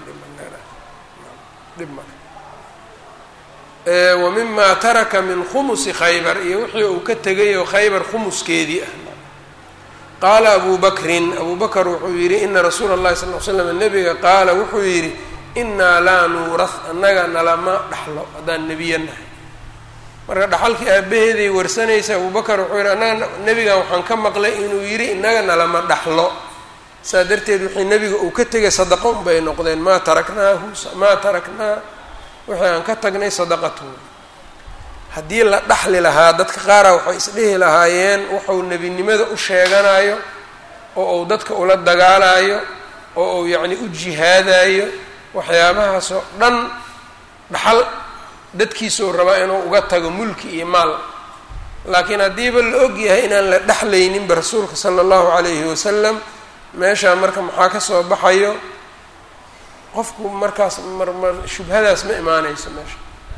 wa mima taraka min khumusi khaybar iyo wixii uu ka tegay oo khaybar khumuskeedii ah. qaala abu bakrin abu bakr wuxuu yidhi ina rasuula اllahi sal l slam nebiga qaala wuxuu yidhi inaa laa nuurah annaga nalama dhaxlo haddaan nebiya nahay marka dhaxalkii aabaheeday warsanaysa abubakar wuxuu yidhi annaga nebigan waxaan ka maqlay inuu yidhi innagana lama dhaxlo saa darteed wixii nebiga uu ka tegay sadaqo unbay noqdeen maa taraknaa wixii aan ka tagnay sadaqatu. haddii la dhaxli lahaa dadka qaara waxay isdhihi lahaayeen wuxuu nebinimada u sheeganayo oo uu dadka ula dagaalayo oo uu yacni u jihaadayo waxyaabahaasoo dhan dhaxal dadkiisuu rabaa inuu uga tago mulki iyo maal. laakiin haddiiba la og yahay inaan la dhexlayninba rasuulka sala allahu calayhi wasalam meeshaa marka maxaa ka soo baxayo qofku markaas marmar shubhadaas ma imaanayso meesha.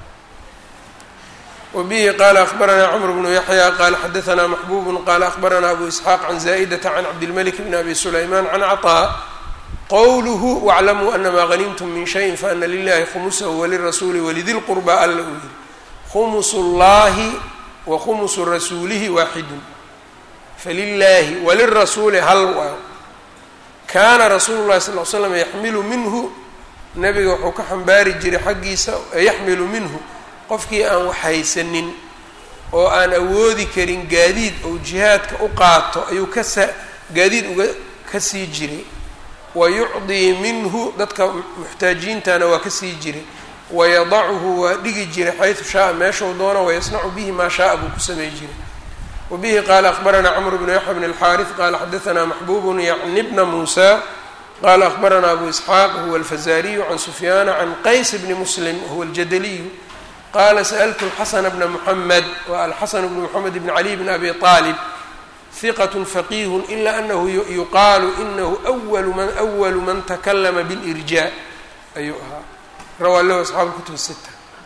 wabihi qaala akhbaranaa cmr bnu yaxya qaala xadaanaa maxbubun qaala akhbaranaa abu isxaaq can zaa'idata can cabdilmalik bn abi sulaymaan can caطaa qowluhu waclamuu anamaa hanimtum min shayin faana lilahi khumusahu walirasuuli walidi lqurba alla uu yihi khumusu llahi wa khumusu rasuulihi waaxidun falilaahi walirasuuli hal waa. kaana rasuulu llahi sal l slam yaxmilu minhu nabiga wuxuu ka xambaari jiray xaggiisa yaxmilu minhu qofkii aan waxhaysanin oo aan awoodi karin gaadiid ou jihaadka u qaato ayuu gaadiid uga ka sii jiray wayucdii minhu dadka muxtaajiintana waa ka sii jiray wayadacuhu waa dhigi jiray xaysu shaaa meeshuu doono wayasnacu bihi maa shaaa buu ku samay jiray. wabihi qaala akhbaranaa cmr bnu yaxya bn اlxaariث qaala xadaanaa maxbubun yacni bna muusa qaala akhbaranaa abu isxaaq huwa alfazariyu can sufyaana can qays bni muslim huwa aljadaliyu qaala sa'ltu alxasana bna muxamed wa alxasan bnu moxamed bn cali bn abi aalib hiqat faqiih ila anahu yuqaalu inahu أwalu man takalama bilirjaa ayuu ahaa rawaa lahu asxaabu kutub sita.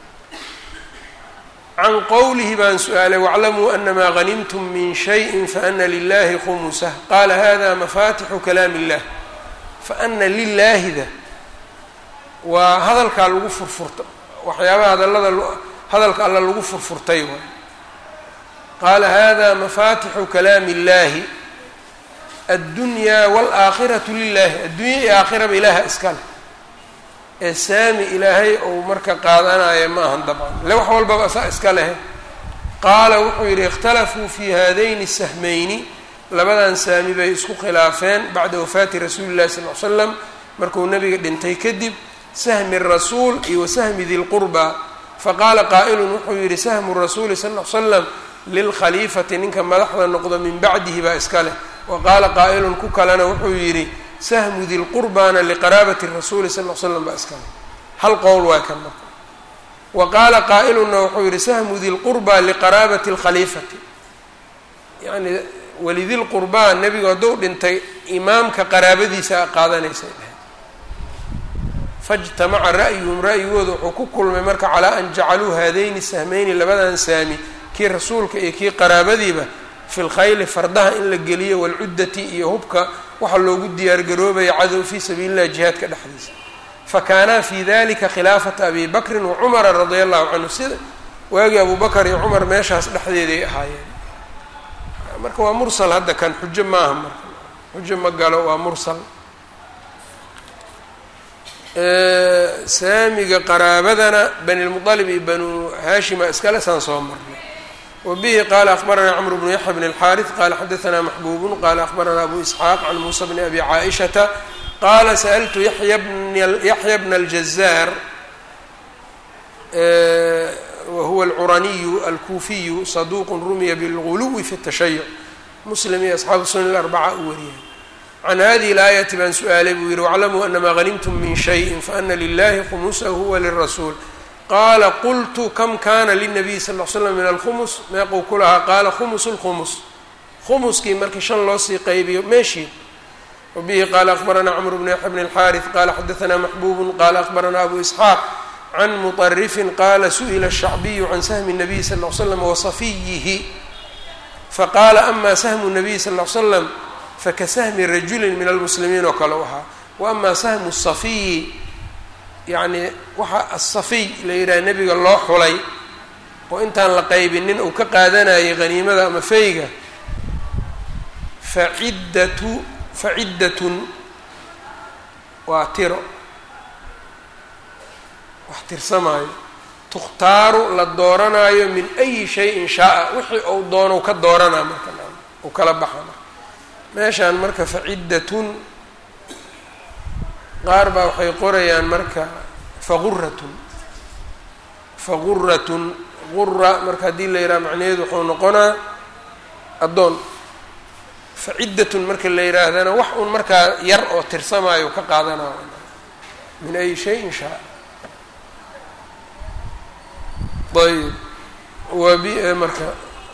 can qowlihi baan su-aalay waclamuu anamaa hanimtum min shayin faana lilahi khumusah qaala hada mafatixu kalaam illah faana lilaahida waa hadalkaa lagu furfurta waxyaabaha hadalka alla lagu furfurtay waay. qaala hada mafatixu kalaami اllahi addunyaa wاlaakhiratu lilahi addunya iyo aakhiraba ilaaha iskale ee saami ilaahay ou marka qaadanaya ma ahan dabcan le wax walbaba asaa iska lehe. qaala wuxuu yidhi ikhtalafuu fi haadayni sahmayni labadan saami bay isku khilaafeen bacda wafaati rasuuli llahi sal l slam markuu nabiga dhintay kadib sahmi rasuul iyo wa sahmi di lqurba faqaala qaa'ilun wuxuu yidhi sahmu rasuuli sal l slam lilkhaliifati ninka madaxda noqdo min bacdihi baa iska leh wa qaala qaa'ilun ku kalena wuxuu yidhi sahmu di lqurbaana liqaraabati rasuuli sal l slam baa iska leh. hal qowl waa kan marka. wa qaala qaa'ilunna wuxuu yidhi sahmu di lqurba liqaraabati اlkhaliifati yani walidi lqurbaa nebigu hadduu dhintay imaamka qaraabadiisa qaadanaysay dheh. faاjtamaca ra'yuhum ra'yigooda wuxuu ku kulmay marka calaa an jacaluu haadayni sahmayni labadan saami kii rasuulka iyo kii qaraabadiiba fi lkhayli fardaha in la geliyo waalcuddati iyo hubka waxa loogu diyaargaroobaya cadow fii sabiili illahi jihaadka dhexdiisa. fakaanaa fi dalika khilaafata abi bakrin wa cumara radia allahu canhu sida waagii abu bakar iyo cumar meeshaas dhexdeeday ahaayeen. marka waa mursal hadda kan xujo maaha marka xujo ma galo waa mursal. saamiga qaraabadana bani lmuطalib iyo banu haashima iskale saan soo marnay. wabihi qaala akhbaranaa cmr bnu yaxya bn اlxaariث qaala xadaanaa maxbubun qaala akhbaranaa abu isxaaq can muusa bni abi caaishata qaala sa'ltu yaxya bna اljazaar wahuwa alcuraniyu alkuufiyu saduuq rumiya bilguluwi fi الtashayuc muslim iyo asxaabu sunan اlarbaca u wariyay. can hadihi اlaayati baan su-aalay buu yihi waclamuu anamaa hanimtum min shayin faana lilahi khumusahu walirasuul qaala qultu kam kana linabiy sal l slam min alkhumus meequu ku lahaa qaala khumus lkhumus khumuskii markii shan loo sii qaybiyo meeshii. wabihi qaala akhbaranaa cmr bnu yaxya bn اlxaariث qaala xadaanaa maxbubun qaala akhbaranaa abu isxaaq can muطarifin qaala su'ila الshacbiyu can sahmi الnabiy sal l slam wasafiyihi faqaala ama sahmu الnabiy sal l slam fakasahmi rajulin min almuslimiin oo kale u ahaa wa ama sahmu الsafiyi yacni waxa asafiy la yidhaha nebiga loo xulay oo intaan la qaybinin uu ka qaadanayay haniimada ama fayga faciddatun waa tiro wax tirsamaayo tukhtaaru la dooranaayo min ayi shayin shaa-a wixii uu doonou ka dooranaa marka uu kala baxana meeshaan marka faciddatun qaar baa waxay qorayaan marka faguratun gura marka haddii la yidhaha macnaheedu wuxuu noqonaa addoon faciddatun marka la yidhaahdana wax un markaa yar oo tirsamaayo ka qaadanaa min ayi shayin shaa ayb marka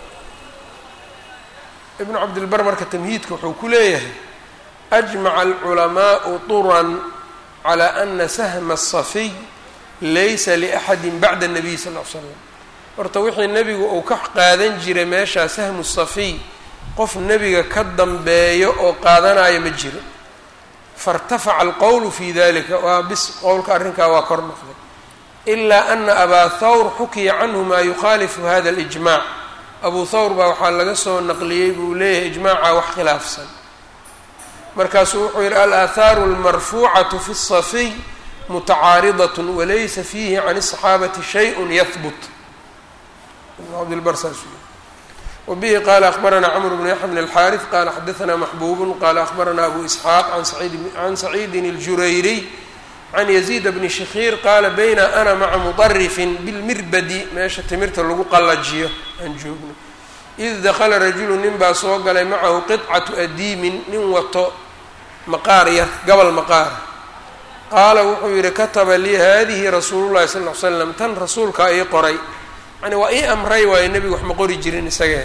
ibnu cabdilbar marka tamhiidka wuxuu ku leeyahay ajmaca alculamaau turan calى ana sahma الصafiy laysa liأxadi bacda الnabiy sal ll ly slam horta wixii nebigu uu ka qaadan jiray meeshaa sahmu safiy qof nebiga ka dambeeyo oo qaadanayo ma jiro faاrtafaca alqowlu fi dalika waa bis qowlka arrinkaa waa kor noqday ilaa ana abaa thawr xukiya canhu maa yukhaalifu hada اlijmac abu thawr baa waxaa laga soo naqliyey buu leeyahay ijmaaca wax khilaafsan markaasuu wuxuu yihi alaathaaru almarfuucatu fi الصafiy mutacaaridaة walaysa fiihi can الصaxaabati shayء yahbut cabdilbar saasuu wabihi qaala akbaranaa cmr bnu yaxya bn اlxaariث qaala xadaثna maxbuub qaala akbaranaa abu isxaaq can saciidin اljurayriy can yaziid bni shikhiir qaala bayna ana maca muطarifin bilmirbadi meesha timirta lagu qallajiyo aan joogno id dakala rajulu nin baa soo galay macahu qطcatu adiimin nin wato maqaar yar gobol maqaara qaala wuxuu yihi kataba lii hadihi rasuulu llahi sal ly slam tan rasuulkaa ii qoray yani waa ii amray waayo nebigu wax ma qori jirin isagee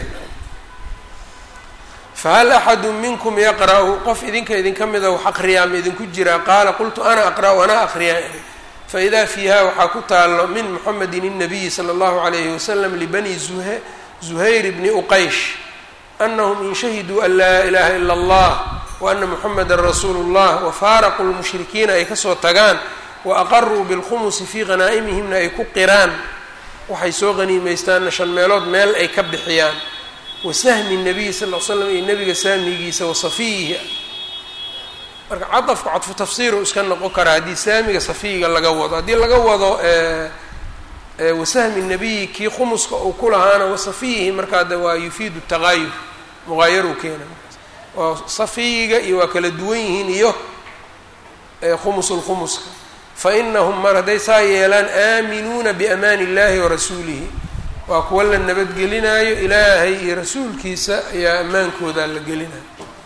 fahal axadu minkum yaqra'u qof idinka mida wax aqriyaa ma idinku jiraa qaala qultu ana aqra'u anaa aqriyaa faidaa fiiha waxaa ku taalo min muxamedin الnabiyi salى اllahu عalayhi wasalam libani zuhayr bni uqaysh anahum in shahiduu an laa ilaha ila اllah waana muxameda rasuulu اllah wafaaraquu lmushrikiina ay kasoo tagaan waaqaruu bilkhumusi fii hanaa'imihimna ay ku qiraan waxay soo qaniimaystaanna 5 meelood meel ay ka bixiyaan wasahmi الnabiyi sal l slam iyo nebiga saamigiisa wasafiyihi marka cadafku cadfu tafsiiru iska noqon karaa haddii saamiga safiyiga laga wado haddii laga wado wasahmi الnabiyi kii khumuska uu ku lahaana wasafiyihi markaa de waa yufiidu taqaayur muqaayaruu keena waa safiyiga iyo waa kala duwan yihiin iyo khumusulkhumuska fainahum mar hadday saa yeelaan aaminuuna biamaani اllahi warasuulihi waa kuwa la nabadgelinayo ilaahay iyo rasuulkiisa ayaa ammaankooda la gelinayo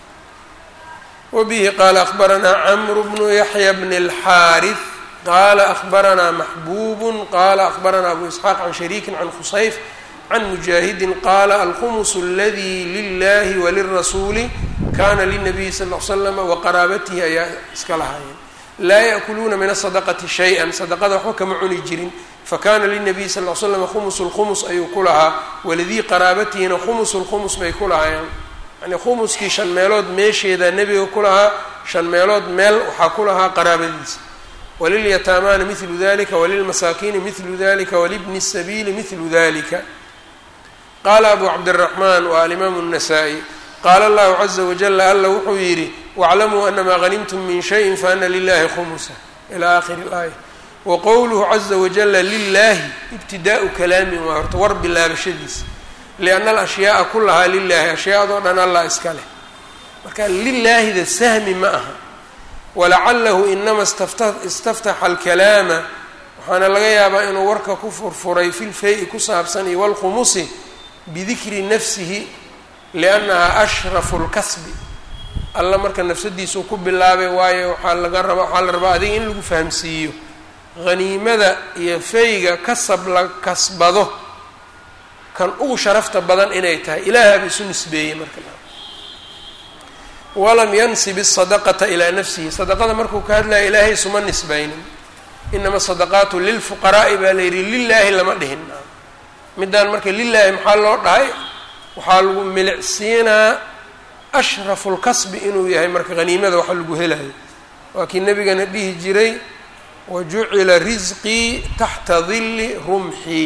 wabihi qaala akbaranaa camru bnu yaxya bni اlxaariث qaala akbaranaa maxbuub qaala akbaranaa abu isxaaq can shariikin can khusayf can mujaahidin qaala alkhumus اladii lilahi walirasuuli kana linabiyi sal l slam waqaraabatihi ayaa iska lahaayeen laa yaأkuluuna min asadaqati shay-an sadaqada waxba kama cuni jirin fakana linabiyi sal l slam khumus lkhumus ayuu ku lahaa waladii qaraabatihina khumus lkhumus bay ku lahaayeen yani khumuskii 5 meelood meesheedaa nebiga ku lahaa 5 meelood meel waxaa ku lahaa qaraabadiisa walilyataamaana milu dalika walilmasaakiini milu dalika walibni الsabiili milu dalika qaala abu cabdالraxmaan wa alimaamu الnasaa-i qaala allahu caza wajala alla wuxuu yidhi wاclamuu anamaa hanimtum min shayin faana lilahi khumusa ilى akhiri اlaaya waqowluhu caza wajala lilahi ibtidaau kalaamin waa horta war bilaabashadiisa lianna alashyaaa kulahaa lilahi ashyaadoo dhan allah iska leh marka lilaahida sahmi ma aha walacalahu inama istaftaxa alkalaama waxaana laga yaabaa inuu warka ku furfuray fi lfay-i ku saabsan iyo walkhumusi bidikri nafsihi liannaha ashrafu lkasbi alla marka nafsadiisuu ku bilaabay waayo waxaa la rabaa adiga in lagu fahamsiiyo haniimada iyo fayga kasab la kasbado kan ugu sharafta badan inay tahay ilaahaba isu nisbeeyey marka walam yansib الsadaqata ilaa nafsihi sadaqada markuu ka hadlaya ilaahay isuma nisbaynin inama sadaqaatu lilfuqaraa'i baa la yidhi lilaahi lama dhihin midaan marka lilaahi maxaa loo dhahay waxaa lagu milicsiinaa ashrafu lkasbi inuu yahay marka haniimada waxa lagu helayo waa kii nebigana dhihi jiray wajucila risqii taxta dilli rumxii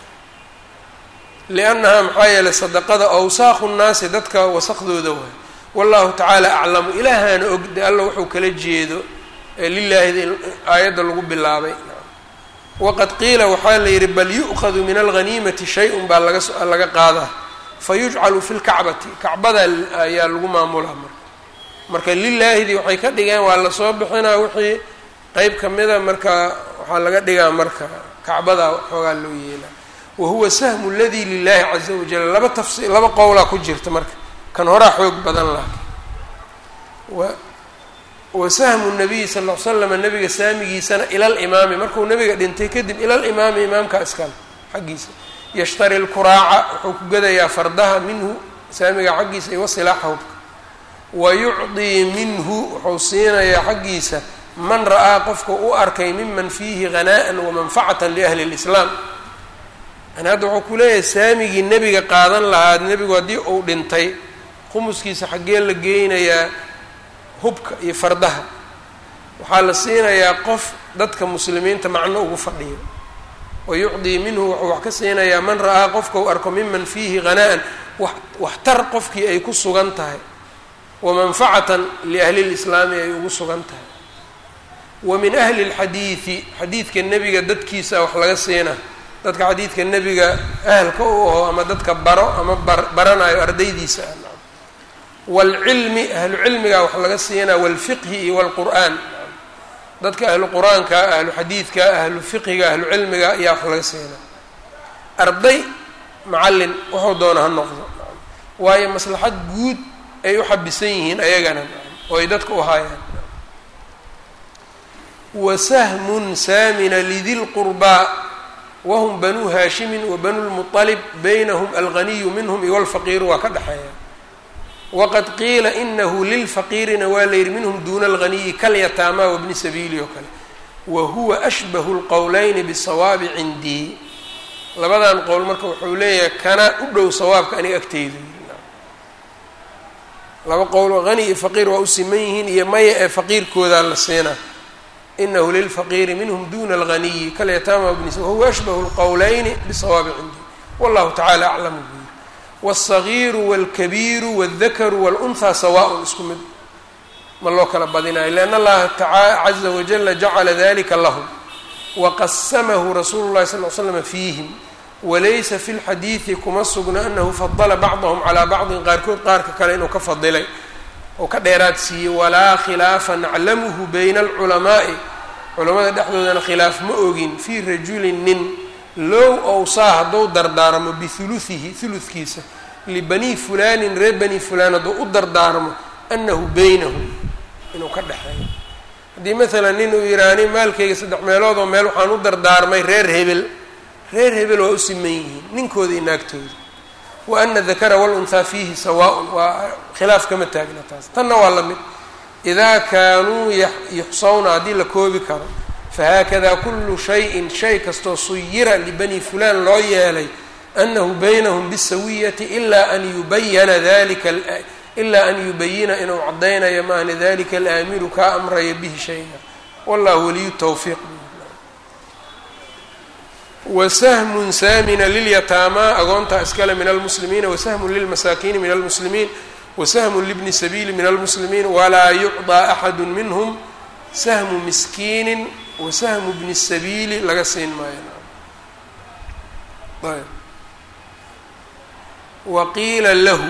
liannahaa maxaa yeelay sadaqada awsaaqu nnaasi dadka wasaqdooda waay wallahu tacaala aclamu ilaahana og de alla wuxuu kala jeedo lilaahida aayadda lagu bilaabay. waqad qiila waxaa la yidhi bal yu'khadu min alghaniimati shay-un baa laga qaadaa fayujcalu fi lkacbati kacbada ayaa lagu maamulaa marka lilaahidii waxay ka dhigeen waa lasoo bixinaa wixii qeyb kamida marka waxaa laga dhigaa marka kacbada xoogaa loo yeelaa wahuwa sahmu ladii lilahi caza wajal laba qowlaa ku jirta marka kan horaa xoog badan laha wa sahmu nabiyi sal ll ly slam nabiga saamigiisana ila limaami markuu nabiga dhintay kadib ila limaami imaamka iskale xaggiisa yashtari lkuraaca wuxuu ku gadayaa fardaha minhu saamiga xaggiisa iyo wasilaaxa hubka wa yucdii minhu wuxuu siinayaa xaggiisa man ra'aa qofka u arkay miman fiihi hanaa'an wamanfacatan liahli lislaam yani hadda wuxuu ku leeyahay saamigii nebiga qaadan lahaa nebigu haddii uu dhintay khumuskiisa xaggee la geynayaa hubka iyo fardaha waxaa la siinayaa qof dadka muslimiinta macno ugu fadhiyo wayucdii minhu wuxuu wax ka siinayaa man ra'aa qofka u arko miman fiihi hanaa'an waxtar qofkii ay ku sugan tahay wamanfacatan liahli lislaami ay ugu sugan tahay wa min ahli lxadiidi xadiidka nebiga dadkiisa wax laga siina dadka xadiidka nebiga ahalka u aho ama dadka baro ama baranayo ardaydiisa ah waalcilmi ahlu cilmiga wax laga siinaa waalfiqhi iyo waalqur'aan dadka ahlu qur-aanka ahlu xadiidka ahlu fiqhiga ahlu cilmiga ayaa wax laga siinaa arday macallin wuxuu doona ha noqdo waayo maslaxad guud ay u xabisan yihiin ayagana oo ay dadka u haayaan wa sahmun saamina lidi lqurbaa wahum banuu haashimin wa banu lmuطalib baynahum alganiyu minhum iyo walfaqiiru waa ka dhexeeya waqad qiila inahu lilfaqiirina waa la yidhi minhum duuna alganiyi kalyataama wabni sabiili oo kale wa huwa ashbahu lqowleyni bisawaabi cindii labadan qowl marka wuxuu leeyahay kana u dhow sawaabka aniga agteyda laba qowl oo hani iyo faqiir waa u siman yihiin iyo maya ee faqiirkoodaa la siinaa inahu lilfaqiiri minhum duna alganiyi kalyataama wabni sabiili wahuwa ashbahu lqowleyni bisawaabi cindii wallahu tacala aclamu bi wالصagiiru wاlkabiiru wاldakaru wاlأnhaa sawaaء isku mid ma loo kala badinayo لأn allaha caza wajala jacala dalika lahum waqasamahu rasuulu الlahi sal ly slm fiihim walaysa fi اlxadiidi kuma sugna anahu fadla bacضahm calىa bacضin qaarkood qaarka kale inuu ka fadilay oo ka dheeraad siiyey walaa khilaafa naclamuhu bayna اlculamaaءi culamada dhexdoodana khilaaf ma ogin fii rajuli nin low owsaa hadduu dardaarmo bihuluihi huludkiisa libanii fulaanin reer bani fulaan hadduu u dardaarmo anahu baynahum inuu ka dhexeeyo haddii maalan nin uu yidhaani maalkayga 3 meelood oo meel waxaan u dardaarmay reer hebel waa u siman yihiin ninkooda iyo naagtooda wa ana dakara walunhaa fiihi sawaaءun waa khilaaf kama taagna taas tanna waa la mid idaa kaanuu yuxsawna haddii la koobi karo fahaakada kulu shayin shay kastoo suyira libani fulaan loo yeelay anahu baynahum bisawiyati ilaa an yubayina inuu caddaynayo maahne dalika alaamiru kaa amraya bihi shayga wallahu waliyu tawfiiq wasahmun saamina lilyataamaa agoontaa iskale min almuslimiina wasahmun lilmasaakiini min almuslimiin wasahmun libni sabiili min almuslimiin walaa yucطىa axadu minhum sahmu miskiinin wasahmu bni sabiili laga siin maayo ayb waqiila lahu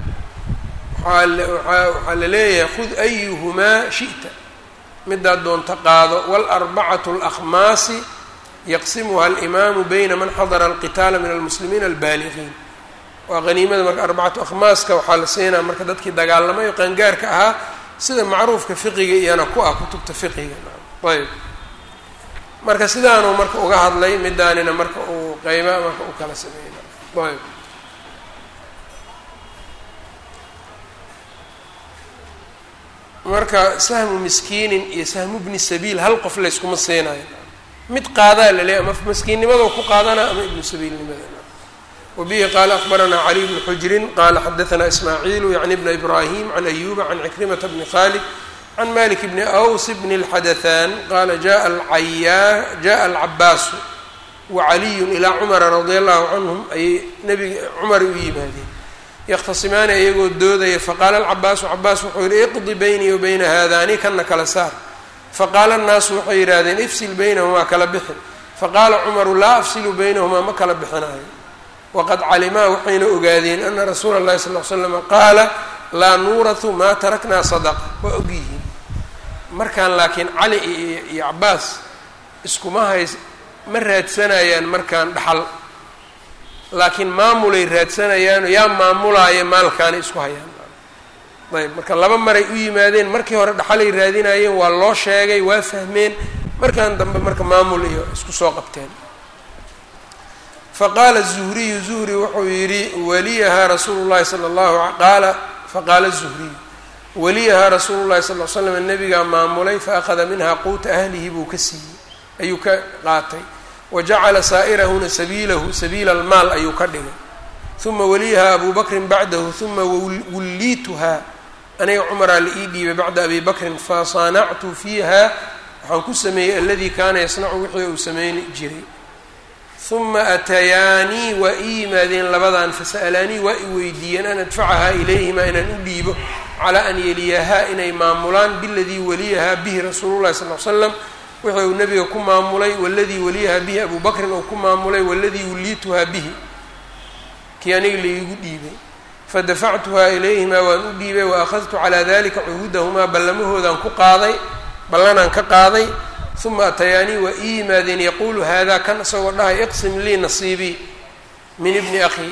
waxaa la leeyahay khud ayuhumaa shi'ta midaad doonta qaado wاlarbacatu اlأkhmaasi yaqsimuha alimaamu bayna man xadara alqitaala min almuslimiina albaaligiin waa haniimada marka arbacatu akhmaaska waxaa la siinaa marka dadkii dagaalamay oo qaangaarka ahaa sida macruufka fiqiga iyana ku ah kutubta fiqiga ayb marka sidaanuu marka uga hadlay midaanina marka uu qeyba marka u kala sameeyna ayb marka sahmu miskiinin iyo sahmu bni sabiil hal qof layskuma siinayo mid qaadaa laleeya ama miskiinnimado ku qaadana ama ibnu sabiilnimada wabihi qaala akbaranaa caliy bnu xujrin qaala xadaanaa ismaaciilu yacni bna ibraahim can ayuba can cikrimata bni khaalid can malik bni aws bni اlxadaثan qaala jaءa alcabaasu wacaliyu ilaa cumara radia allahu canhum ayay nebiga cumar u yimaadeen yakhtasimaani iyagoo doodaya faqaala alcabaasu cabaas wuxuu yihi iqdi baynii wa bayna haadaani kana kala saar faqaala annaasu waxay yidhahdeen ifsil baynahumaa kala bixi faqaala cumaru laa afsilu baynahumaa ma kala bixinayo waqad calimaa waxayna ogaadeen ana rasuula اllahi sal l slama qaala laa nuuratu maa taraknaa sadaqa waa ogyihiin markaan laakiin cali iyo cabaas iskuma ma raadsanayaan markaan dhaxal laakiin maamulay raadsanayaano yaa maamulaaya maalkaana isku hayaan ayb marka laba maray u yimaadeen markii hore dhaxalay raadinayeen waa loo sheegay waa fahmeen markaan dambe marka maamul iyo isku soo qabteen faqaala الzuhriyu zuhri wuxuu yidhi waliyahaa rasuulu llahi sala allahu qaala faqaala الzuhriyu waliyahaa rasuulu llahi sal l slam nabigaa maamulay faأkhada minhaa quuta ahlihi buu ka siiyey ayuu ka qaatay wajacala saa'irahuna sabiilahu sabiila almaal ayuu ka dhigay uma waliyahaa abu bakrin bacdahu uma wulliituhaa aniga cumaraa la ii dhiibay bacda abi bakrin fasaanactu fiiha waxaan ku sameeyey aladii kaana yasnacu wixii uu sameyni jiray uma atayaanii waa ii yimaadeen labadan fasa'alaanii waa i weydiiyeen an adfacahaa ilayhima inaan u dhiibo calaa an yeliyahaa inay maamulaan biladii waliyahaa bihi rasuulu llahi sal l slam wixii uu nabiga ku maamulay waladii waliyahaa bihi abu bakrin uu ku maamulay waladii wulliituhaa bihi kii aniga laigu dhiibay fadafactuhaa ilayhimaa waan u dhiibay waakhadtu calaa dalika cuhuudahumaa ballamahoodaan ku qaaday ballanaan ka qaaday uma atayaanii waa ii yimaadeen yaquulu haadaa kan isagoo dhahay iqsim lii nasiibii min ibni akhi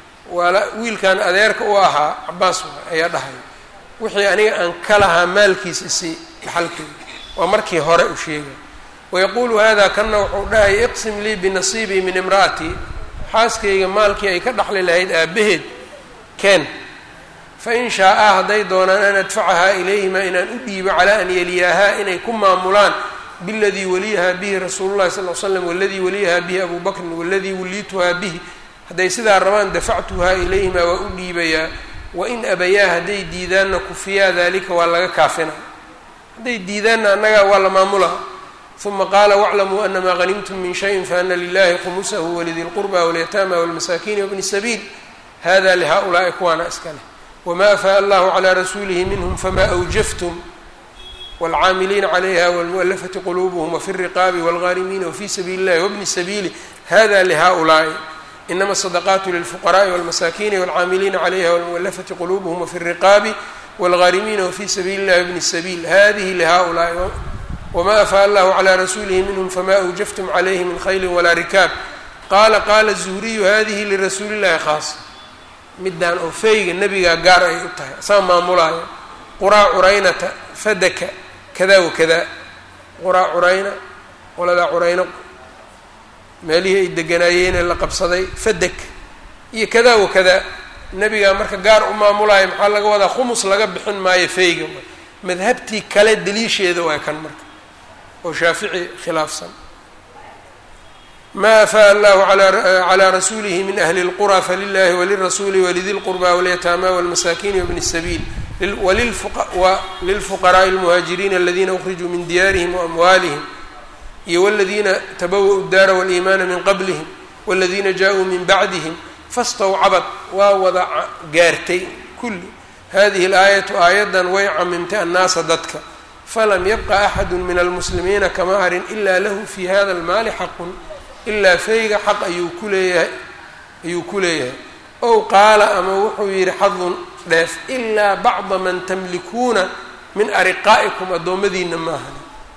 wiilkan adeerka u ahaa cabaas ayaa dhahay wixii aniga aan ka lahaa maalkiis isi dhaxalkeeda waa markii hore u sheegay wayaquulu haadaa kanna wuxuu dhahay iqsim lii binasiibii min imra'atii xaaskayga maalkii ay ka dhaxli lahayd aabbaheed keen fain shaa-aa hadday doonaan an adfacahaa ilayhimaa inaan u dhiibo calaa an yeliyaahaa inay ku maamulaan biladii waliyahaa bihi rasuulu llahi sal l slam waladii waliyahaa bihi abu bakrin waladii wulliituhaa bihi hadday sidaa rabaan dafactuhaa ilayhimaa waa u dhiibayaa wain abayaa hadday diidaanna kufiyaa dalika waa laga kaafina hadday diidaanna annagaa waa la maamulaa uma qaala waclamuu anamaa hanimtum min shayin faana lilahi khumusahu walidi lqurba walyataama walmasaakiini wabni sabiil hada lihaؤulaa'i kuwaana iska leh wma afaa allahu calىa rasuulihi minhm fama awjaftum wاlcaamiliina calayha wاlmu'alafati quluubuhum wafi الriqaabi wاlghaarimiina wfii sabiili اllahi wbni sabiili hada lihaؤulaa'i inama الصadaqaatu lilfuqaraءi wاlmasaakiini wاlcaamiliina calayha wاlmu'alafati quluubuhum wafi الriqaabi wاlghaarimiina wfii sabiili اllahi wbni sabiil hadihi lihaؤulaa'i wma afaa allahu calىa rasuulihi minhm fama awjaftum calayhi min khayli walaa rikaab qaala الzuhriyu hadihi lirasuuli اllahi khaas midaan oo feyga nebigaa gaar ay u tahay asaa maamulaayo quraa curaynata fadaka kada wakada quraa curayna qoladaa curayno meelihii ay deganaayeenee la qabsaday fadak iyo kada wakada nebigaa marka gaar u maamulaayo maxaa laga wadaa khumus laga bixin maayo feyga madhabtii kale daliisheeda waa kan marka oo shaafici khilaafsan ma afaa allahu calىa rasuulihi min ahli اlqurى falilahi walirasuuli walidi lqurba walyataama wاlmasaakiini wbni الsabiil lilfuqaraaءi اlmuhaajiriina aladiina ukrijuu min diyaarihim waamwaalihim iyo wاladiina tabawa'u daara wاliimaana min qablihim wاladiina jaaءuu min bacdihim fastawcabad waa wada gaartay kulli hadihi اlaayatu aayadan way camimtay annaasa dadka falam yabqa axadu min almuslimiina kama harin ila lahu fi hada اlmaali xaqun ilaa feyga xaq ayuu ku leeyahay ow qaala ama wuxuu yidhi xadun dheef ilaa bacda man tamlikuuna min ariqaa'ikum addoommadiina maahan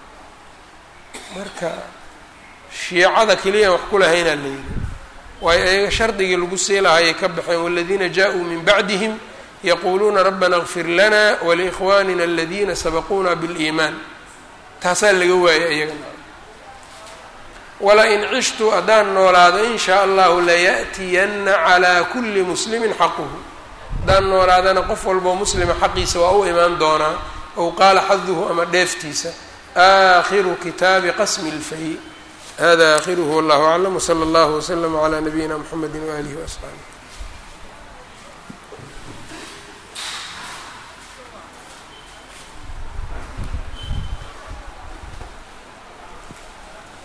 marka shiicada keliyaan wax ku lahaynaa la yidhi waayo ayaga shardigii lagu sii lahayay ka baxeen waladiina jaa-uu min bacdihim yaquuluuna rabbana اغfir lana waliikhwaanina aladiina sabaquuna biliimaan taasaa laga waayay ayagana wala-in cishtu haddaan noolaado in shaa allahu laya'tiyanna calaa kulli muslimin xaquhu haddaan noolaadana qof walboo muslima xaqiisa waa u imaan doonaa ow qaala xaduhu ama dheeftiisa aakhiru kitaabi qasmi اlfay hada aakhiruhu wallahu aclam wsala allahu wslama calaa nabiyina mxamedi waalihi waasxaabih